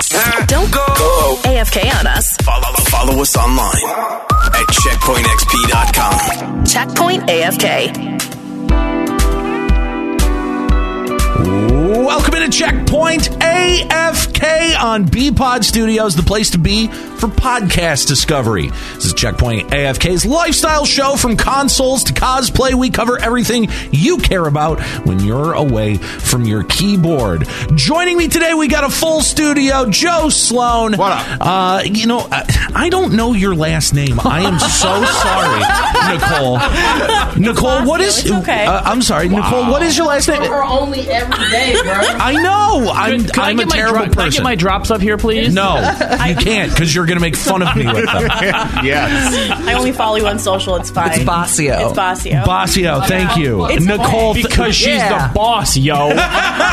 Don't go AFK on us. Follow us online at checkpointxp.com. Checkpoint AFK. Welcome into Checkpoint AFK on BPod Studios, the place to be for podcast discovery. This is Checkpoint AFK's lifestyle show. From consoles to cosplay, we cover everything you care about when you're away from your keyboard. Joining me today, we got a full studio. Joe Sloan. What up? I don't know your last name. I am so sorry, Nicole. Nicole, what is... It's okay. I'm sorry, Nicole, what is your last name? Her only every day, bro. I know. I'm a terrible person. Can I get my drops up here, please? No, you can't, because you're going to make fun of me with them. Yes. I only follow you on social. It's fine. It's Basio. It's Basio. Basio, thank you. It's Nicole, Because she's the boss, yo. It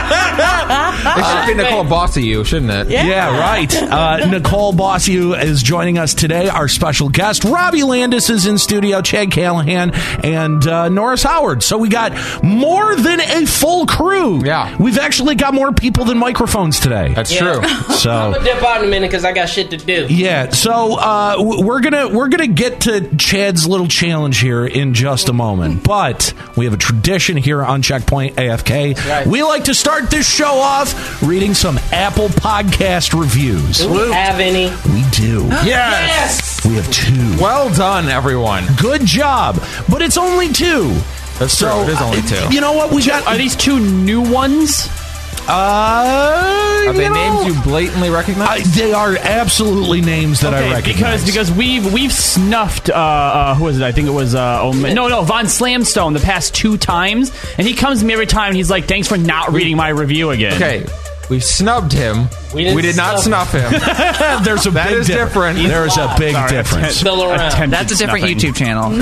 should be Nicole Bossy you, shouldn't it? yeah, right. Nicole Bossiu is joining us today. Our special guest, Robbie Landis, is in studio, Chad Callahan, and Norris Howard. So we got more than a full crew. Yeah. We've actually got more people than microphones today. That's true. So I'm gonna dip out in a minute because I got shit to do. yeah, so we're gonna get to Chad's little challenge here in just a moment, but we have a tradition here on Checkpoint AFK. Right. We like to start this show off reading some Apple Podcast reviews. Do we have any? We do. Yes. We have 2. Well done, everyone. Good job, but it's only 2. That's true. It is only 2. You know what? We got. Are these 2 new ones? Are they names you blatantly recognize? They are absolutely names that I recognize. Because we've snuffed who was it? I think it was Von Slamstone the past 2 times, and he comes to me every time and he's like, "Thanks for not reading my review again." Okay, we snubbed him. We did not snuff him. There's a That big is different. There's a big difference. Still around. That's a different YouTube channel.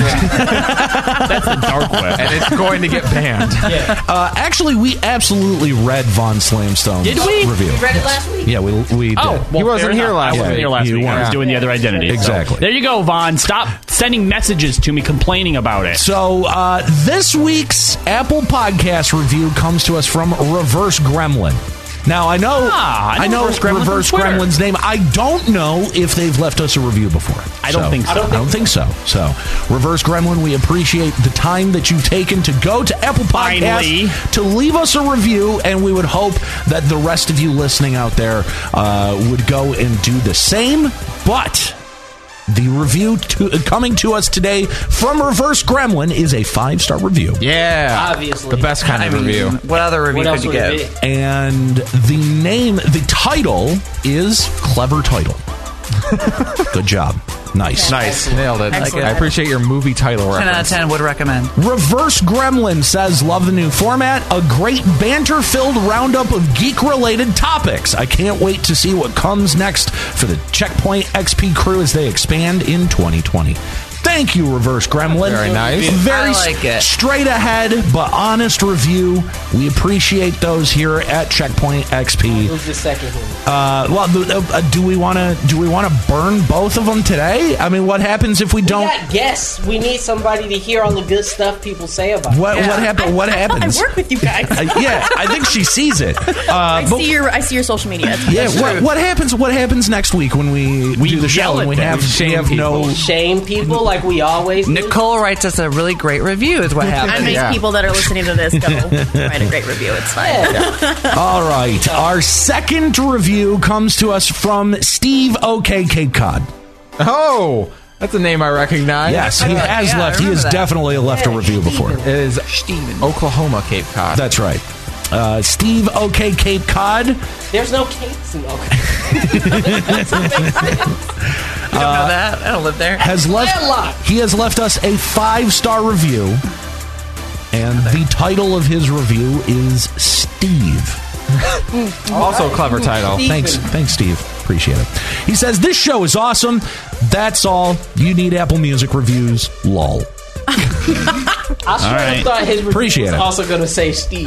That's the dark web. And it's going to get banned. Actually, we absolutely read Von Slamstone's review. You read it last week? Yeah, we did. Oh, well, He wasn't here last I wasn't week. here last You week. I was weren't. doing the other identity. Exactly. So, there you go, Vaughn. Stop sending messages to me complaining about it. So this week's Apple Podcast review comes to us from Reverse Gremlin. Now, I know Reverse Gremlin Reverse from Twitter. Gremlin's name. I don't know if they've left us a review before. I don't think so. I don't think so. So, Reverse Gremlin, we appreciate the time that you've taken to go to Apple Finally. Podcasts to leave us a review, and we would hope that the rest of you listening out there would go and do the same. But the review coming to us today from Reverse Gremlin is a 5-star review. Yeah. Obviously. The best kind of review. What other review What else could you would it give? be? And the title is Clever Title. Good job. Nice. Nice. Nailed it. Excellent. I appreciate your movie title 10 out of reference. 10 would recommend. Reverse Gremlin says, love the new format. A great banter-filled roundup of geek-related topics. I can't wait to see what comes next for the Checkpoint XP crew as they expand in 2020. Thank you, Reverse Gremlin. Very nice. Very I like it. straight ahead, but honest review. We appreciate those here at Checkpoint XP. Who's the second one? Do we want to burn both of them today? I mean, what happens if we We don't? got guests. We need somebody to hear all the good stuff people say about it. What happens? What happens? I work with you guys. Yeah, I think she sees it. I see your social media. Yeah, what happens? What happens next week when we do the show yell and we at have them. no? Shame people like we always do. Nicole writes us a really great review is what I happened. make people that are listening to this go write a great review. It's fine. All right, our second review comes to us from Steve OK Cape Cod. Oh, that's a name I recognize. Yes, he has yeah, I left. He has remember that. definitely left a review before. It is Steven. Oklahoma Cape Cod. That's right. Steve OK Cape Cod. There's no capes in Oklahoma. You don't know that? I don't live there. He has left us a 5-star review, and the title of his review is Steve. Also a clever title. Thanks, Steve. Appreciate it. He says, this show is awesome. That's all. You need Apple Music reviews. Lol. I swear right. I thought his review Appreciate was it. also going to say Steve.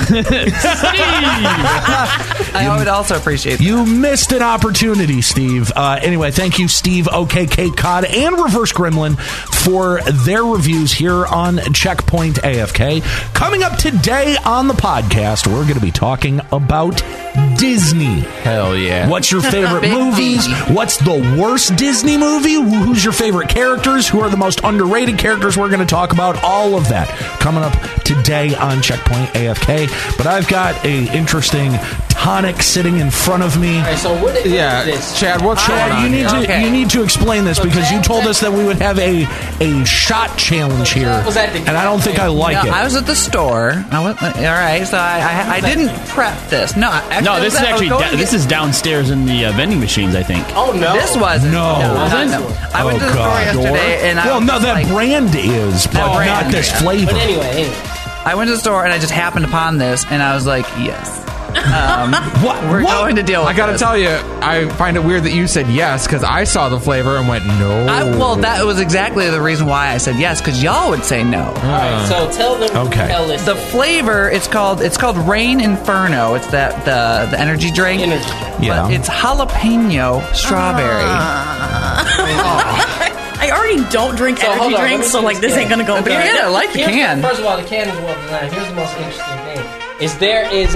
I would also appreciate that. You missed an opportunity, Steve. Anyway, thank you, Steve, OKK Cod, and Reverse Gremlin for their reviews here on Checkpoint AFK. Coming up today on the podcast, we're going to be talking about Disney. Hell yeah. What's your favorite Big movies? D. What's the worst Disney movie? Who's your favorite characters? Who are the most underrated characters? We're going to talk about all of that coming up today on Checkpoint AFK. But I've got a interesting tonic sitting in front of me. All right, so what is this? Chad, what's going Chad, on you need here? to Okay. you need to explain this because you told us that we would have a shot challenge here, Was that the- and I don't think I like No, it. I was at the store. All right, so I didn't prep this. No, actually, No, this is I was actually going to this get- is downstairs in the vending machines, I think. Oh, no. This wasn't. No. No. I went to the store yesterday, and I well, was no, just that like, brand is, but That brand, not this yeah. flavor. But anyway. I went to the store and I just happened upon this, and I was like, yes. What? We're what? going to deal with I gotta this. tell you, I find it weird that you said yes because I saw the flavor and went no. Well, that was exactly the reason why I said yes, because y'all would say no. All right, so tell them. Okay. Tell this. The flavor, it's called Rain Inferno. It's that the energy drink. Energy drink. Yeah. But it's jalapeno strawberry. I already don't drink So, hold energy on, let drinks, me so see like this this ain't can. gonna go Okay. good. Yeah, I like the Here's can. First of all, the can is well designed. Here's the most interesting thing: is there is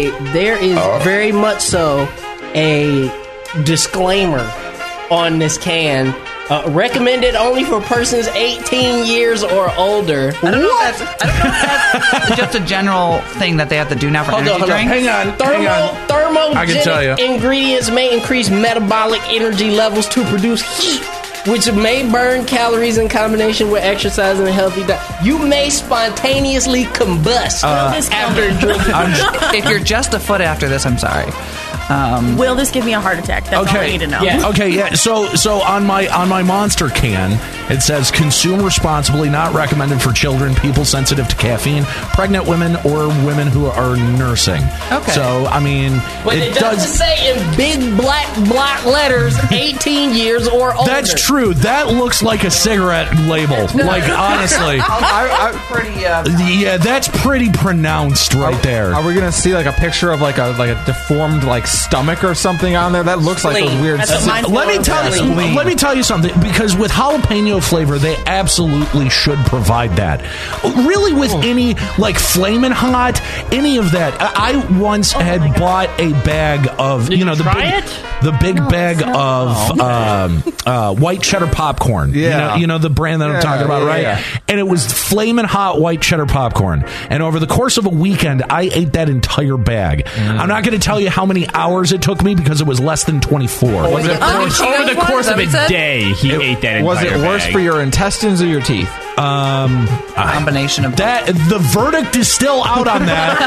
very much so a disclaimer on this can. Recommended only for persons 18 years or older. I don't know if that's just a general thing that they have to do now for energy drinks. Hang on. I can tell Thermogenic you. ingredients may increase metabolic energy levels to produce heat, which may burn calories in combination with exercise and a healthy diet. You may spontaneously combust after drinking. If you're just a foot after this, I'm sorry. Will this give me a heart attack? That's all I need to know. Yeah. Okay, yeah. So on my Monster can, it says consume responsibly, not recommended for children, people sensitive to caffeine, pregnant women, or women who are nursing. Okay. So I mean, But it doesn't say in big black block letters 18 years or older. That's true. That looks like a cigarette label. Like honestly, Pretty. yeah, that's pretty pronounced right there. Are we gonna see like a picture of like a deformed like stomach or something on there? That looks like those Spleen. weird. That's what mine's Let me for. tell you. Spleen. Let me tell you something. Because with jalapeno flavor, they absolutely should provide that. Really, with any like Flamin' Hot, any of that. I once had bought a bag of Did you the try big, it? the big bag of white cheddar popcorn. Yeah. You know the brand that I'm Yeah, talking about, yeah, right? yeah. And it was Flamin' Hot white cheddar popcorn. And over the course of a weekend, I ate that entire bag. I'm not going to tell you how many hours it took me because it was less than 24. Was it worse? Over the course of a day, he ate that entire Was it worse bag. for your intestines or your teeth? combination of That the verdict is still out on that.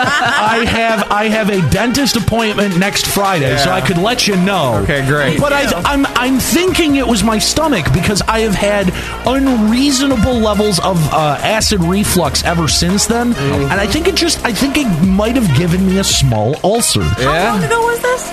I have a dentist appointment next Friday, so I could let you know. Okay, great. But I'm thinking it was my stomach because I have had unreasonable levels of acid reflux ever since then, and I think it might have given me a small ulcer. How long ago was this?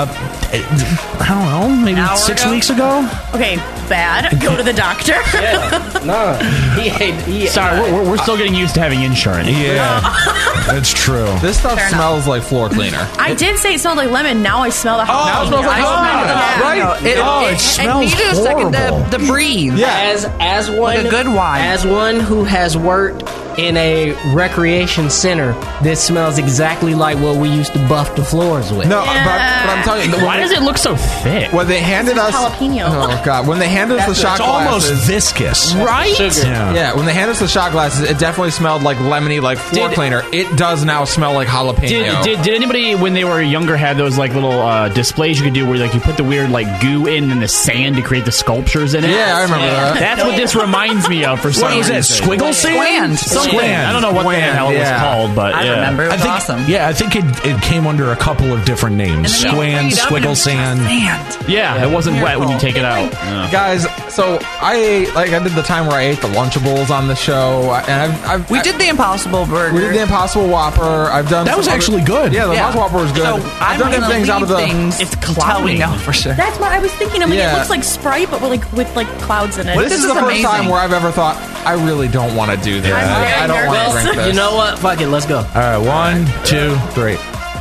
I don't know, maybe Hour 6 ago? weeks ago. Okay, bad. Go to the doctor. Nah. He Sorry, we're still getting used to having insurance. Yeah, that's true. This stuff Fair smells like floor cleaner. I did say it smelled like lemon. Now I smell the jalapeno. Now it smells like jalapeno. Right? It smells needed a second horrible. to breathe. Yeah. as one Like a good wine. as one who has worked in a recreation center, this smells exactly like what we used to buff the floors with. No, but I'm telling you, Why does it look so thick? when they handed us jalapeno. Oh god, when they handed us the shot It's almost glasses, viscous. Right? Sugar. yeah, when they handed us the shot glasses, it definitely smelled like lemony, like floor Did- cleaner. It does now smell like jalapeno. Did anybody when they were younger had those like little displays you could do where like you put the weird like goo in the sand to create the sculptures in it? Yeah, I remember that. That's what this reminds me of for some What was reason. it? Squiggle sand? Squand. Squand. I don't know what the hell it was Yeah. called, but I yeah. remember. It was I think, awesome. yeah, I think it came under a couple of different names. And then you Squand, freed up and it Squiggle was Sand. sand. Yeah, it wasn't wet when you take it out. Yeah. Guys, so I did the time where I ate the Lunchables on the show, and We did the Impossible Burger. we did the Impossible Whopper. I've done That was some actually good. Yeah, the Impossible Whopper was good. So I've done gonna things out of the. things It's until we cloudy. know for sure. That's what I was thinking. I'm like, Yeah. it looks like Sprite, but with clouds in it. This is the first amazing. time where I've ever thought I really don't want to do this. I'm I don't want to drink this. You know what? Fuck it. Let's go. All right, 1, 2, 3.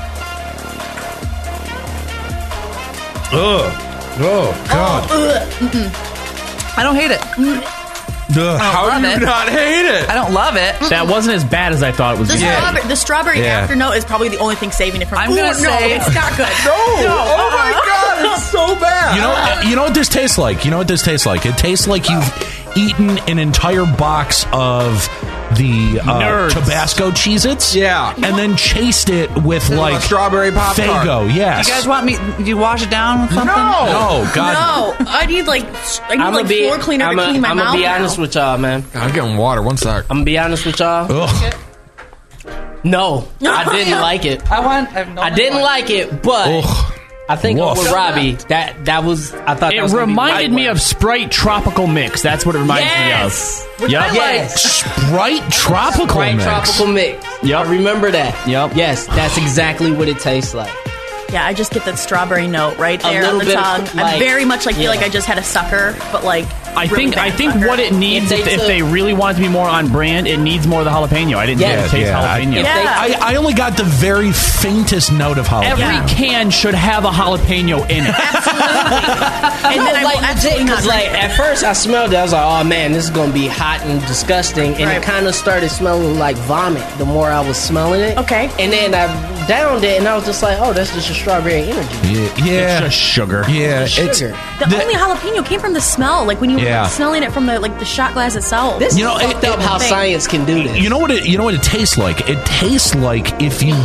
Oh, God. I don't hate it. How do you not hate it? I don't love it. That wasn't as bad as I thought it was. The strawberry afternote is probably the only thing saving it from. I'm gonna say it's not good. Oh my God, it's so bad. You know what this tastes like? It tastes like you've eaten an entire box of the Tabasco Cheez-Its. Yeah. And then chased it with like strawberry popcorn. Faygo, yes. You guys want me? Do you wash it down with something? No, God. No, I need floor cleaner to clean my mouth. I'm gonna be honest with y'all, man. I'm getting water. 1 sec. I'm gonna be honest with y'all. Ugh. No, I didn't like it. I didn't like it, but Ugh. I think Woof. with Robbie, that was. I thought It that was gonna be reminded me right of Sprite Tropical Mix. That's what it reminds Yes. me of. Yep. Yes. Sprite Tropical Sprite Mix. Tropical Mix. Yep. I remember that. Yep. Yes, that's exactly what it tastes like. Yeah, I just get that strawberry note right there on little the bit of, tongue. I very much feel like I just had a sucker, but like I think sucker. what it needs, if they really want it to be more on brand, it needs more of the jalapeno. I didn't get taste jalapeno. I only got the very faintest note of jalapeno. Every can should have a jalapeno in it. And then at first I smelled it, I was like, oh man, this is gonna be hot and disgusting, and it kind of started smelling like vomit the more I was smelling it. Okay. And then I downed it, and I was just like, oh, that's just a strawberry energy. Yeah. It's just sugar. Yeah, Sugar. The only jalapeno came from the smell, like when you were smelling it from the shot glass itself. This is fucked up how science can do this. You know what it tastes like? It tastes like if you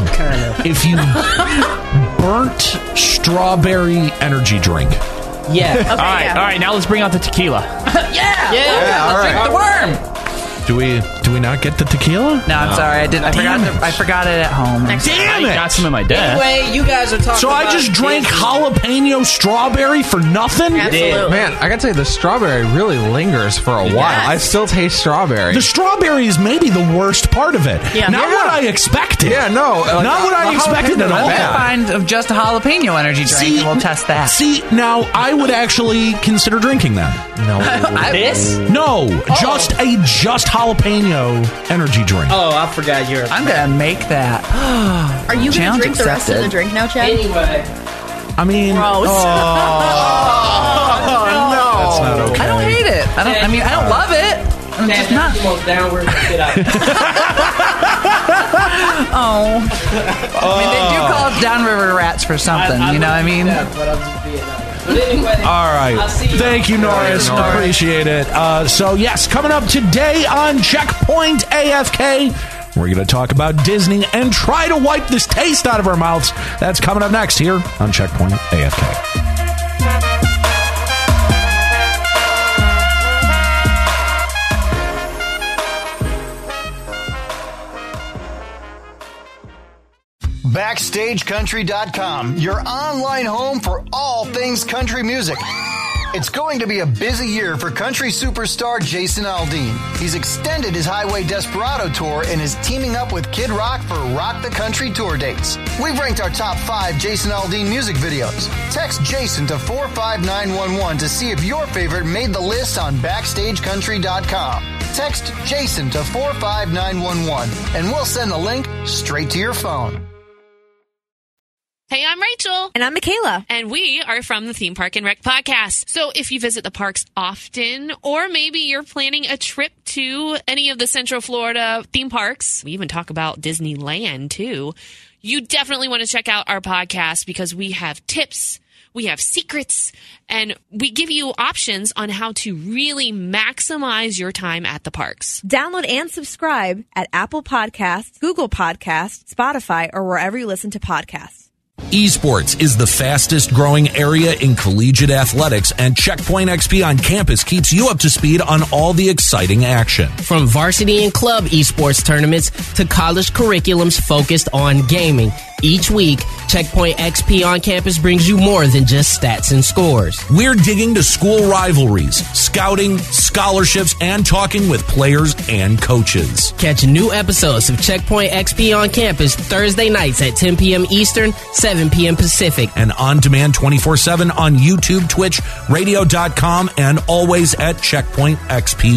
burnt strawberry energy drink. Yeah. Okay, all right. Now let's bring out the tequila. Yeah. all Drink right. the worm. Do we not get the tequila? No, I'm sorry. I didn't. I forgot it at home. Damn I it! got some in my desk. Anyway, you guys are talking So about I just drank jalapeno strawberry for nothing? Absolutely. Man, I gotta say, the strawberry really lingers for a while. I still taste strawberry. The strawberry is maybe the worst part of it. Yeah. Not what I expected. Yeah, no. Like, Not what I expected at all. Find of just a jalapeno energy drink, and we'll test that. See, now I would actually consider drinking that. No. this. No, just jalapeno energy drink. Oh, I forgot yours. I'm gonna make that. Are you going to Challenge drink the rest of accepted. the drink now, Chad? Anyway, I mean, Gross. that's not okay. I don't hate it. I don't love it. I'm just not. the most downward shit out. I mean, they do call us downriver rats for something. You know what I mean? But I'm just being honest. But anyway, All right. I'll see you. Thank you, Norris. Appreciate it. So, yes, coming up today on Checkpoint AFK, we're going to talk about Disney and try to wipe this taste out of our mouths. That's coming up next here on Checkpoint AFK. BackstageCountry.com, your online home for all things country music. It's going to be a busy year for country superstar Jason Aldean. He's extended his Highway Desperado tour and is teaming up with Kid Rock for Rock the Country tour dates. We've ranked our top 5 Jason Aldean music videos. Text Jason to 45911 to see if your favorite made the list on BackstageCountry.com. Text Jason to 45911 and we'll send the link straight to your phone. Hey, I'm Rachel. And I'm Michaela. And we are from the Theme Park and Rec podcast. So if you visit the parks often, or maybe you're planning a trip to any of the Central Florida theme parks, we even talk about Disneyland too, you definitely want to check out our podcast because we have tips, we have secrets, and we give you options on how to really maximize your time at the parks. Download and subscribe at Apple Podcasts, Google Podcasts, Spotify, or wherever you listen to podcasts. Esports is the fastest growing area in collegiate athletics, and Checkpoint XP on campus keeps you up to speed on all the exciting action. From varsity and club esports tournaments to college curriculums focused on gaming, each week, Checkpoint XP on campus brings you more than just stats and scores. We're digging to school rivalries, scouting, scholarships, and talking with players and coaches. Catch new episodes of Checkpoint XP on campus Thursday nights at 10 p.m. Eastern, 7 p.m. Pacific. And on demand 24/7 on YouTube, Twitch, radio.com, and always at checkpointxp.com.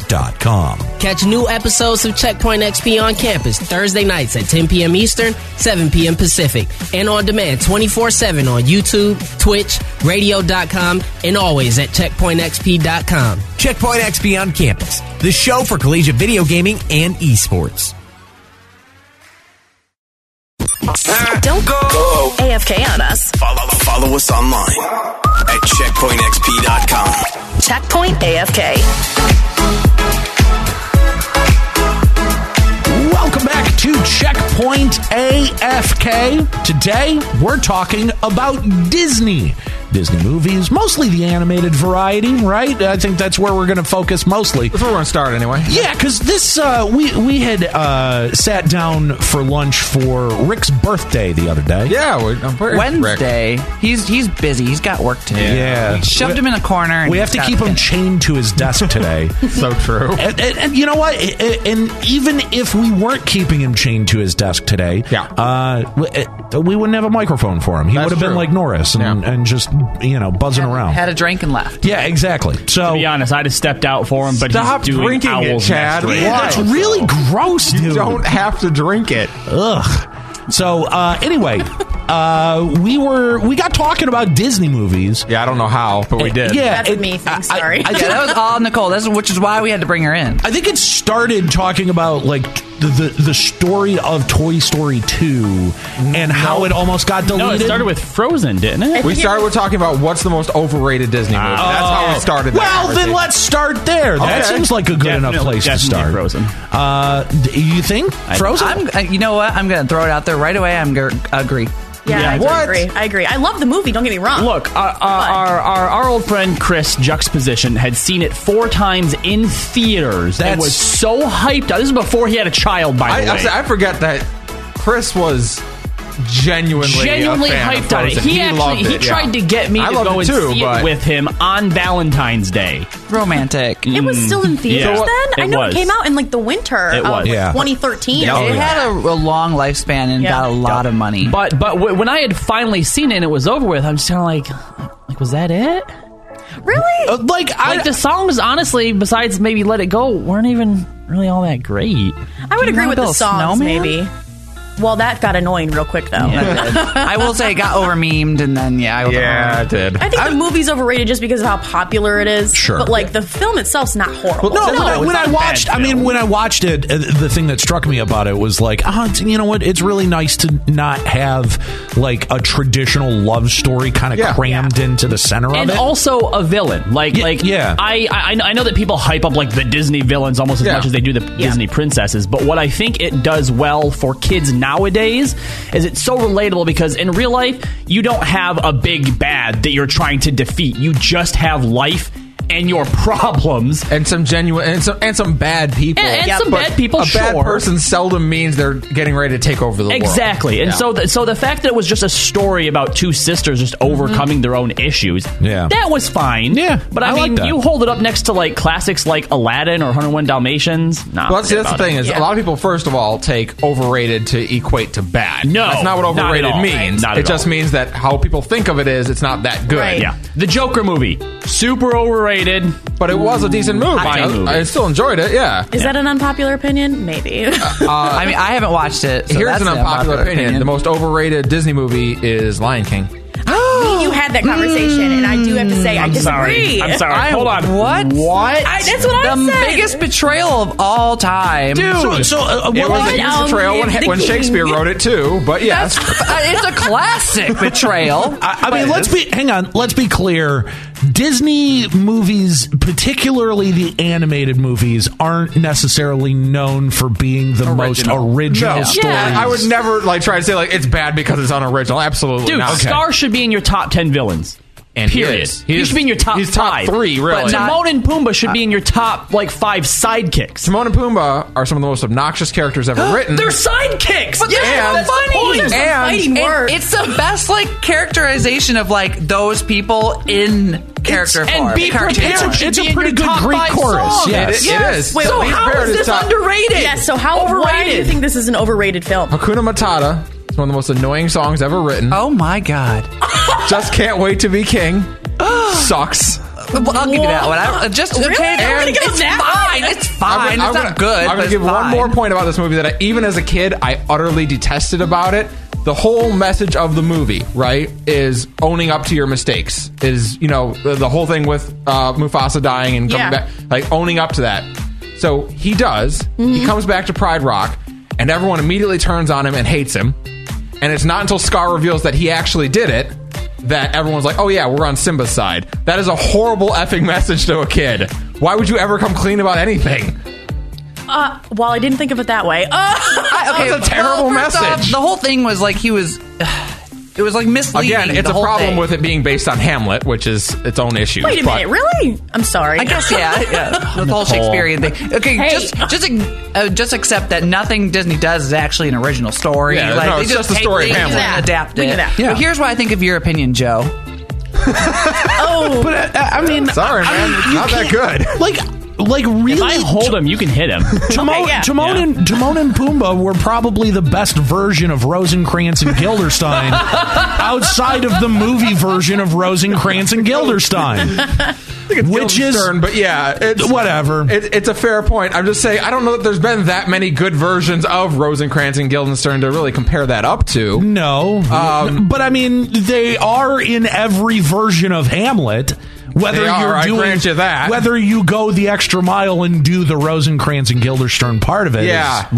checkpointxp.com. Catch new episodes of Checkpoint XP on campus Thursday nights at 10 p.m. Eastern, 7 p.m. Pacific, and on demand 24/7 on YouTube, Twitch, radio.com, and always at checkpointxp.com. Checkpoint XP on campus, the show for collegiate video gaming and esports. Don't go AFK on us. Follow us online at checkpointxp.com. Checkpoint AFK. Welcome back to Checkpoint AFK. Today, we're talking about Disney movies, mostly the animated variety, right? I think that's where we're going to focus mostly. That's where we're going to start anyway. Yeah, because this, we had sat down for lunch for Rick's birthday the other day. Yeah, Wednesday. Rick. He's busy. He's got work to do. Yeah. We shoved him in a corner. And we have to keep him chained to his desk today. So true. And you know what? And even if we weren't keeping him chained to his desk today, we wouldn't have a microphone for him. He would have been like Norris and just, buzzing around. Had a drink and left. Yeah, exactly. So, to be honest, I'd have stepped out for him, but stop he's doing drinking it, Chad. That's really gross, dude. You don't have to drink it. Ugh. So, anyway, we got talking about Disney movies. Yeah, I don't know how, but we did. Yeah, that's me. Sorry. That was all Nicole. Which is why we had to bring her in. I think it started talking about the story of Toy Story 2 and how it almost got deleted. No, it started with Frozen, didn't it? We started with talking about what's the most overrated Disney movie. That's how we started. Well, then let's start there. That seems like a good enough place to start. Frozen. You think Frozen? You know what? I'm going to throw it out there right away. I'm going to agree. Yeah, I agree. I love the movie. Don't get me wrong. Look, our old friend Chris Juxtaposition had seen it 4 times in theaters. And was so hyped. This is before he had a child, by the way. I forget that Chris was genuinely hyped on it. He tried to get me to go and see it with him on Valentine's Day. Romantic. It was still in theaters then? I know it came out in the winter of 2013. It had a long lifespan and got a lot of money. But when I had finally seen it and it was over with, I'm just kind of like, was that it? Really? The songs, honestly, besides maybe Let It Go, weren't even really all that great. I would agree with the songs, maybe. Well, that got annoying real quick, though. I will say it got over-memed, and then, it did. I think the movie's overrated just because of how popular it is. Sure. But, the film itself's not horrible. Well, when I watched it, the thing that struck me about it was you know what? It's really nice to not have, a traditional love story kind of crammed into the center of it. And also a villain. I know that people hype up, the Disney villains almost as much as they do the Disney princesses, but what I think it does well for kids nowadays is it's so relatable because in real life you don't have a big bad that you're trying to defeat. You just have life and your problems and some genuine and some bad people. And some bad people. A bad person seldom means they're getting ready to take over the world. Exactly. And so the fact that it was just a story about 2 sisters just overcoming their own issues, that was fine. Yeah. But I mean, you hold it up next to classics like Aladdin or 101 Dalmatians. Well, that's the thing is a lot of people first of all take overrated to equate to bad. No, that's not what overrated means. Right. It just means that how people think of it is it's not that good. Right. Yeah. The Joker movie, super overrated. But it was a decent movie. I still enjoyed it, Is that an unpopular opinion? Maybe. I haven't haven't watched it. So here's an unpopular opinion. The most overrated Disney movie is Lion King. You had that conversation, and I do have to say I disagree. I'm sorry. Hold on. What? That's what I said. The biggest betrayal of all time. Dude. It was a huge betrayal when Shakespeare wrote it, too. But yes. It's a classic betrayal. I mean, let's be clear. Disney movies, particularly the animated movies, aren't necessarily known for being the most original stories. Yeah, I would never try to say it's bad because it's unoriginal. Absolutely Dude, not. Scar should be in your top 10 villains. And period. He should be in your top 5. He's top 3, really. But Timon and Pumbaa should be in your top 5 sidekicks. Timon and Pumbaa are some of the most obnoxious characters ever written. They're sidekicks. But that's funny. And it's the best characterization of those people in character form. And be prepared. It's a pretty good Greek chorus. Yes, it is. Wait, so how is this underrated? Yes. So why do you think this is an overrated film? Hakuna Matata. It's one of the most annoying songs ever written. Oh my god. Just Can't Wait to Be King. Sucks. I'll give you that one. It's fine. It's not good. I'm going to give one more point about this movie that even as a kid, I utterly detested about it. The whole message of the movie, right, is owning up to your mistakes. Is, the whole thing with Mufasa dying and coming back, like owning up to that. So he does. Mm-hmm. He comes back to Pride Rock, and everyone immediately turns on him and hates him. And it's not until Scar reveals that he actually did it that everyone's like, oh yeah, we're on Simba's side. That is a horrible effing message to a kid. Why would you ever come clean about anything? Well, I didn't think of it that way. That's a terrible message. The whole thing was like it was like misleading. Again, it's a problem with it being based on Hamlet, which is its own issue. Wait a minute, really? I'm sorry. I guess, yeah. The whole Shakespearean thing. Okay, just accept that nothing Disney does is actually an original story. Yeah, it's just the story of Hamlet. And adapt it. Yeah. But here's what I think of your opinion, Joe. But I mean, sorry, man, it's not that good. Like really, if I hold him, you can hit him. Timon and Pumbaa were probably the best version of Rosencrantz and Guildenstern outside of the movie version of Rosencrantz and Guildenstern. Which is, but yeah, it's whatever. It's a fair point. I'm just saying, I don't know that there's been that many good versions of Rosencrantz and Guildenstern to really compare that up to. No, but I mean, they are in every version of Hamlet. Whether I grant you that. Whether you go the extra mile and do the Rosencrantz and Guildenstern part of it,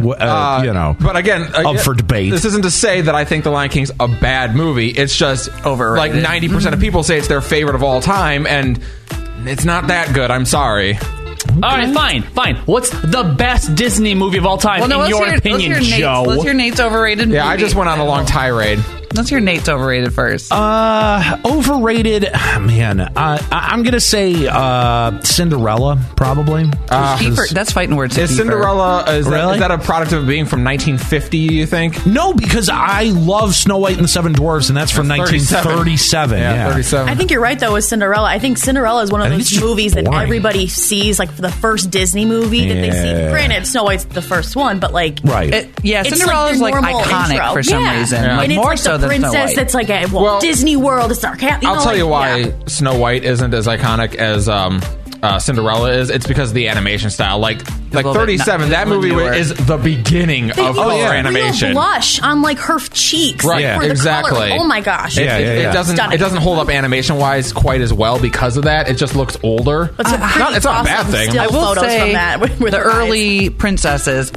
is, But again, up for debate. This isn't to say that I think The Lion King's a bad movie. It's just overrated. Like 90% of people say it's their favorite of all time, and it's not that good. I'm sorry. All right, fine. What's the best Disney movie of all time in your opinion, Joe? Let's hear Nate's overrated movie. Yeah, I just went on a long tirade. Let's hear Nate's overrated first. Overrated, man. I'm gonna say Cinderella, probably. That's fighting words. Is Cinderella is that a product of being from 1950? You think? No, because I love Snow White and the Seven Dwarfs, and that's from 1937. Yeah, 37. I think you're right though with Cinderella. I think Cinderella is one of those movies that everybody sees, like for the first Disney movie that they see. Granted, Snow White's the first one, but like Cinderella is like iconic intro. for some reason. Yeah. Like and it's more like so the princess that's like a Disney World. It's sarcastic. I'll tell you why Snow White isn't as iconic as Cinderella is. It's because of the animation style. Like 37, that movie is the beginning of color animation. Real blush on like her cheeks, right? Like, Exactly. The color. Oh my gosh! It doesn't hold up animation wise quite as well because of that. It just looks older. It's not a bad thing. I will say from that with the early princesses,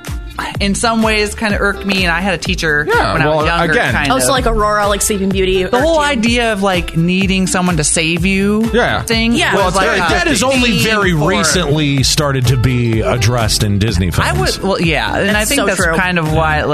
in some ways, kind of irked me, and I had a teacher when I was younger. So like Aurora, like Sleeping Beauty. The whole idea of like needing someone to save you, thing. Yeah, well, that has only very recently started to be addressed in Disney films. And I think that's true. kind of why,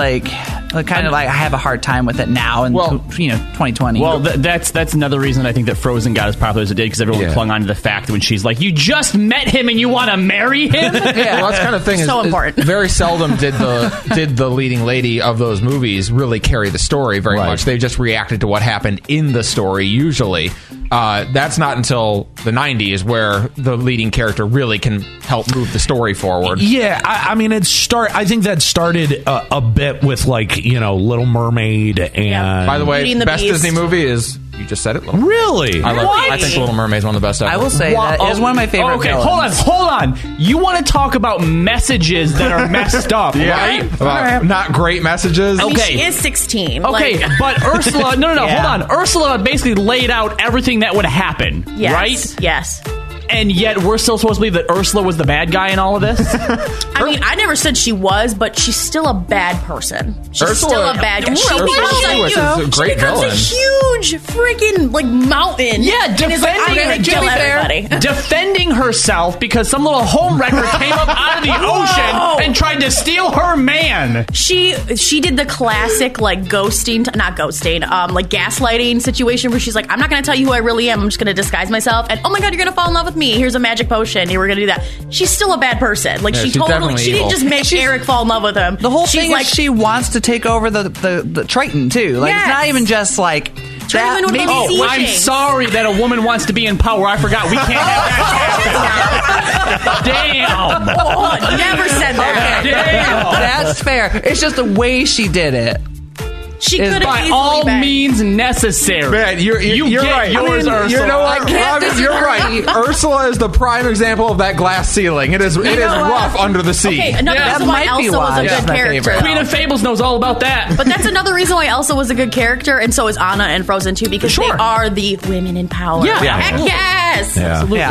I have a hard time with it now in 2020. Well, that's another reason I think that Frozen got as popular as it did, because everyone clung on to the fact that when she's like, "You just met him and you want to marry him." Well, that's kind of thing. So important. Very seldom did the leading lady of those movies really carry the story very much. They just reacted to what happened in the story. Usually, that's not until the 90s where the leading character really can help move the story forward. Yeah, I mean, I think that started a bit with Little Mermaid and. By the way, the best Disney movie is. You just said it. Really? I think Little Mermaid is one of the best ever. I will say that is one of my favorite. Okay, villains. hold on. You want to talk about messages that are messed up, right? About not great messages. I mean, she is 16. Okay, but Ursula. No. Hold on. Ursula basically laid out everything that would happen. Yes, right? Yes. And yet we're still supposed to believe that Ursula was the bad guy in all of this? I mean, I never said she was, but she's still a bad person. She's Ursula, still a bad guy. Ursula is a great becomes villain. a huge freaking mountain. Yeah, defending herself because some little homewrecker came up out of the ocean and tried to steal her man. She did the classic gaslighting situation where she's like, I'm not going to tell you who I really am. I'm just going to disguise myself. And oh my God, you're going to fall in love with me. Here's a magic potion. You were going to do that. She's still a bad person. She didn't just make Eric fall in love with him. The whole thing is she wants to take over the Triton too. It's not even just like that. I'm sorry that a woman wants to be in power. I forgot we can't have that. Damn. Never said that. Damn. That's fair. It's just the way she did it. She is could have by easily all been. means necessary. Man, you're get right. Yours, Ursula. You know what, Robin? You're right. Ursula is the prime example of that glass ceiling. It is rough under the sea. Okay, another reason why Elsa was a good character. Queen of Fables knows all about that. But that's another reason why Elsa was a good character, and so is Anna and Frozen too, because they are the women in power. Heck yes! Absolutely.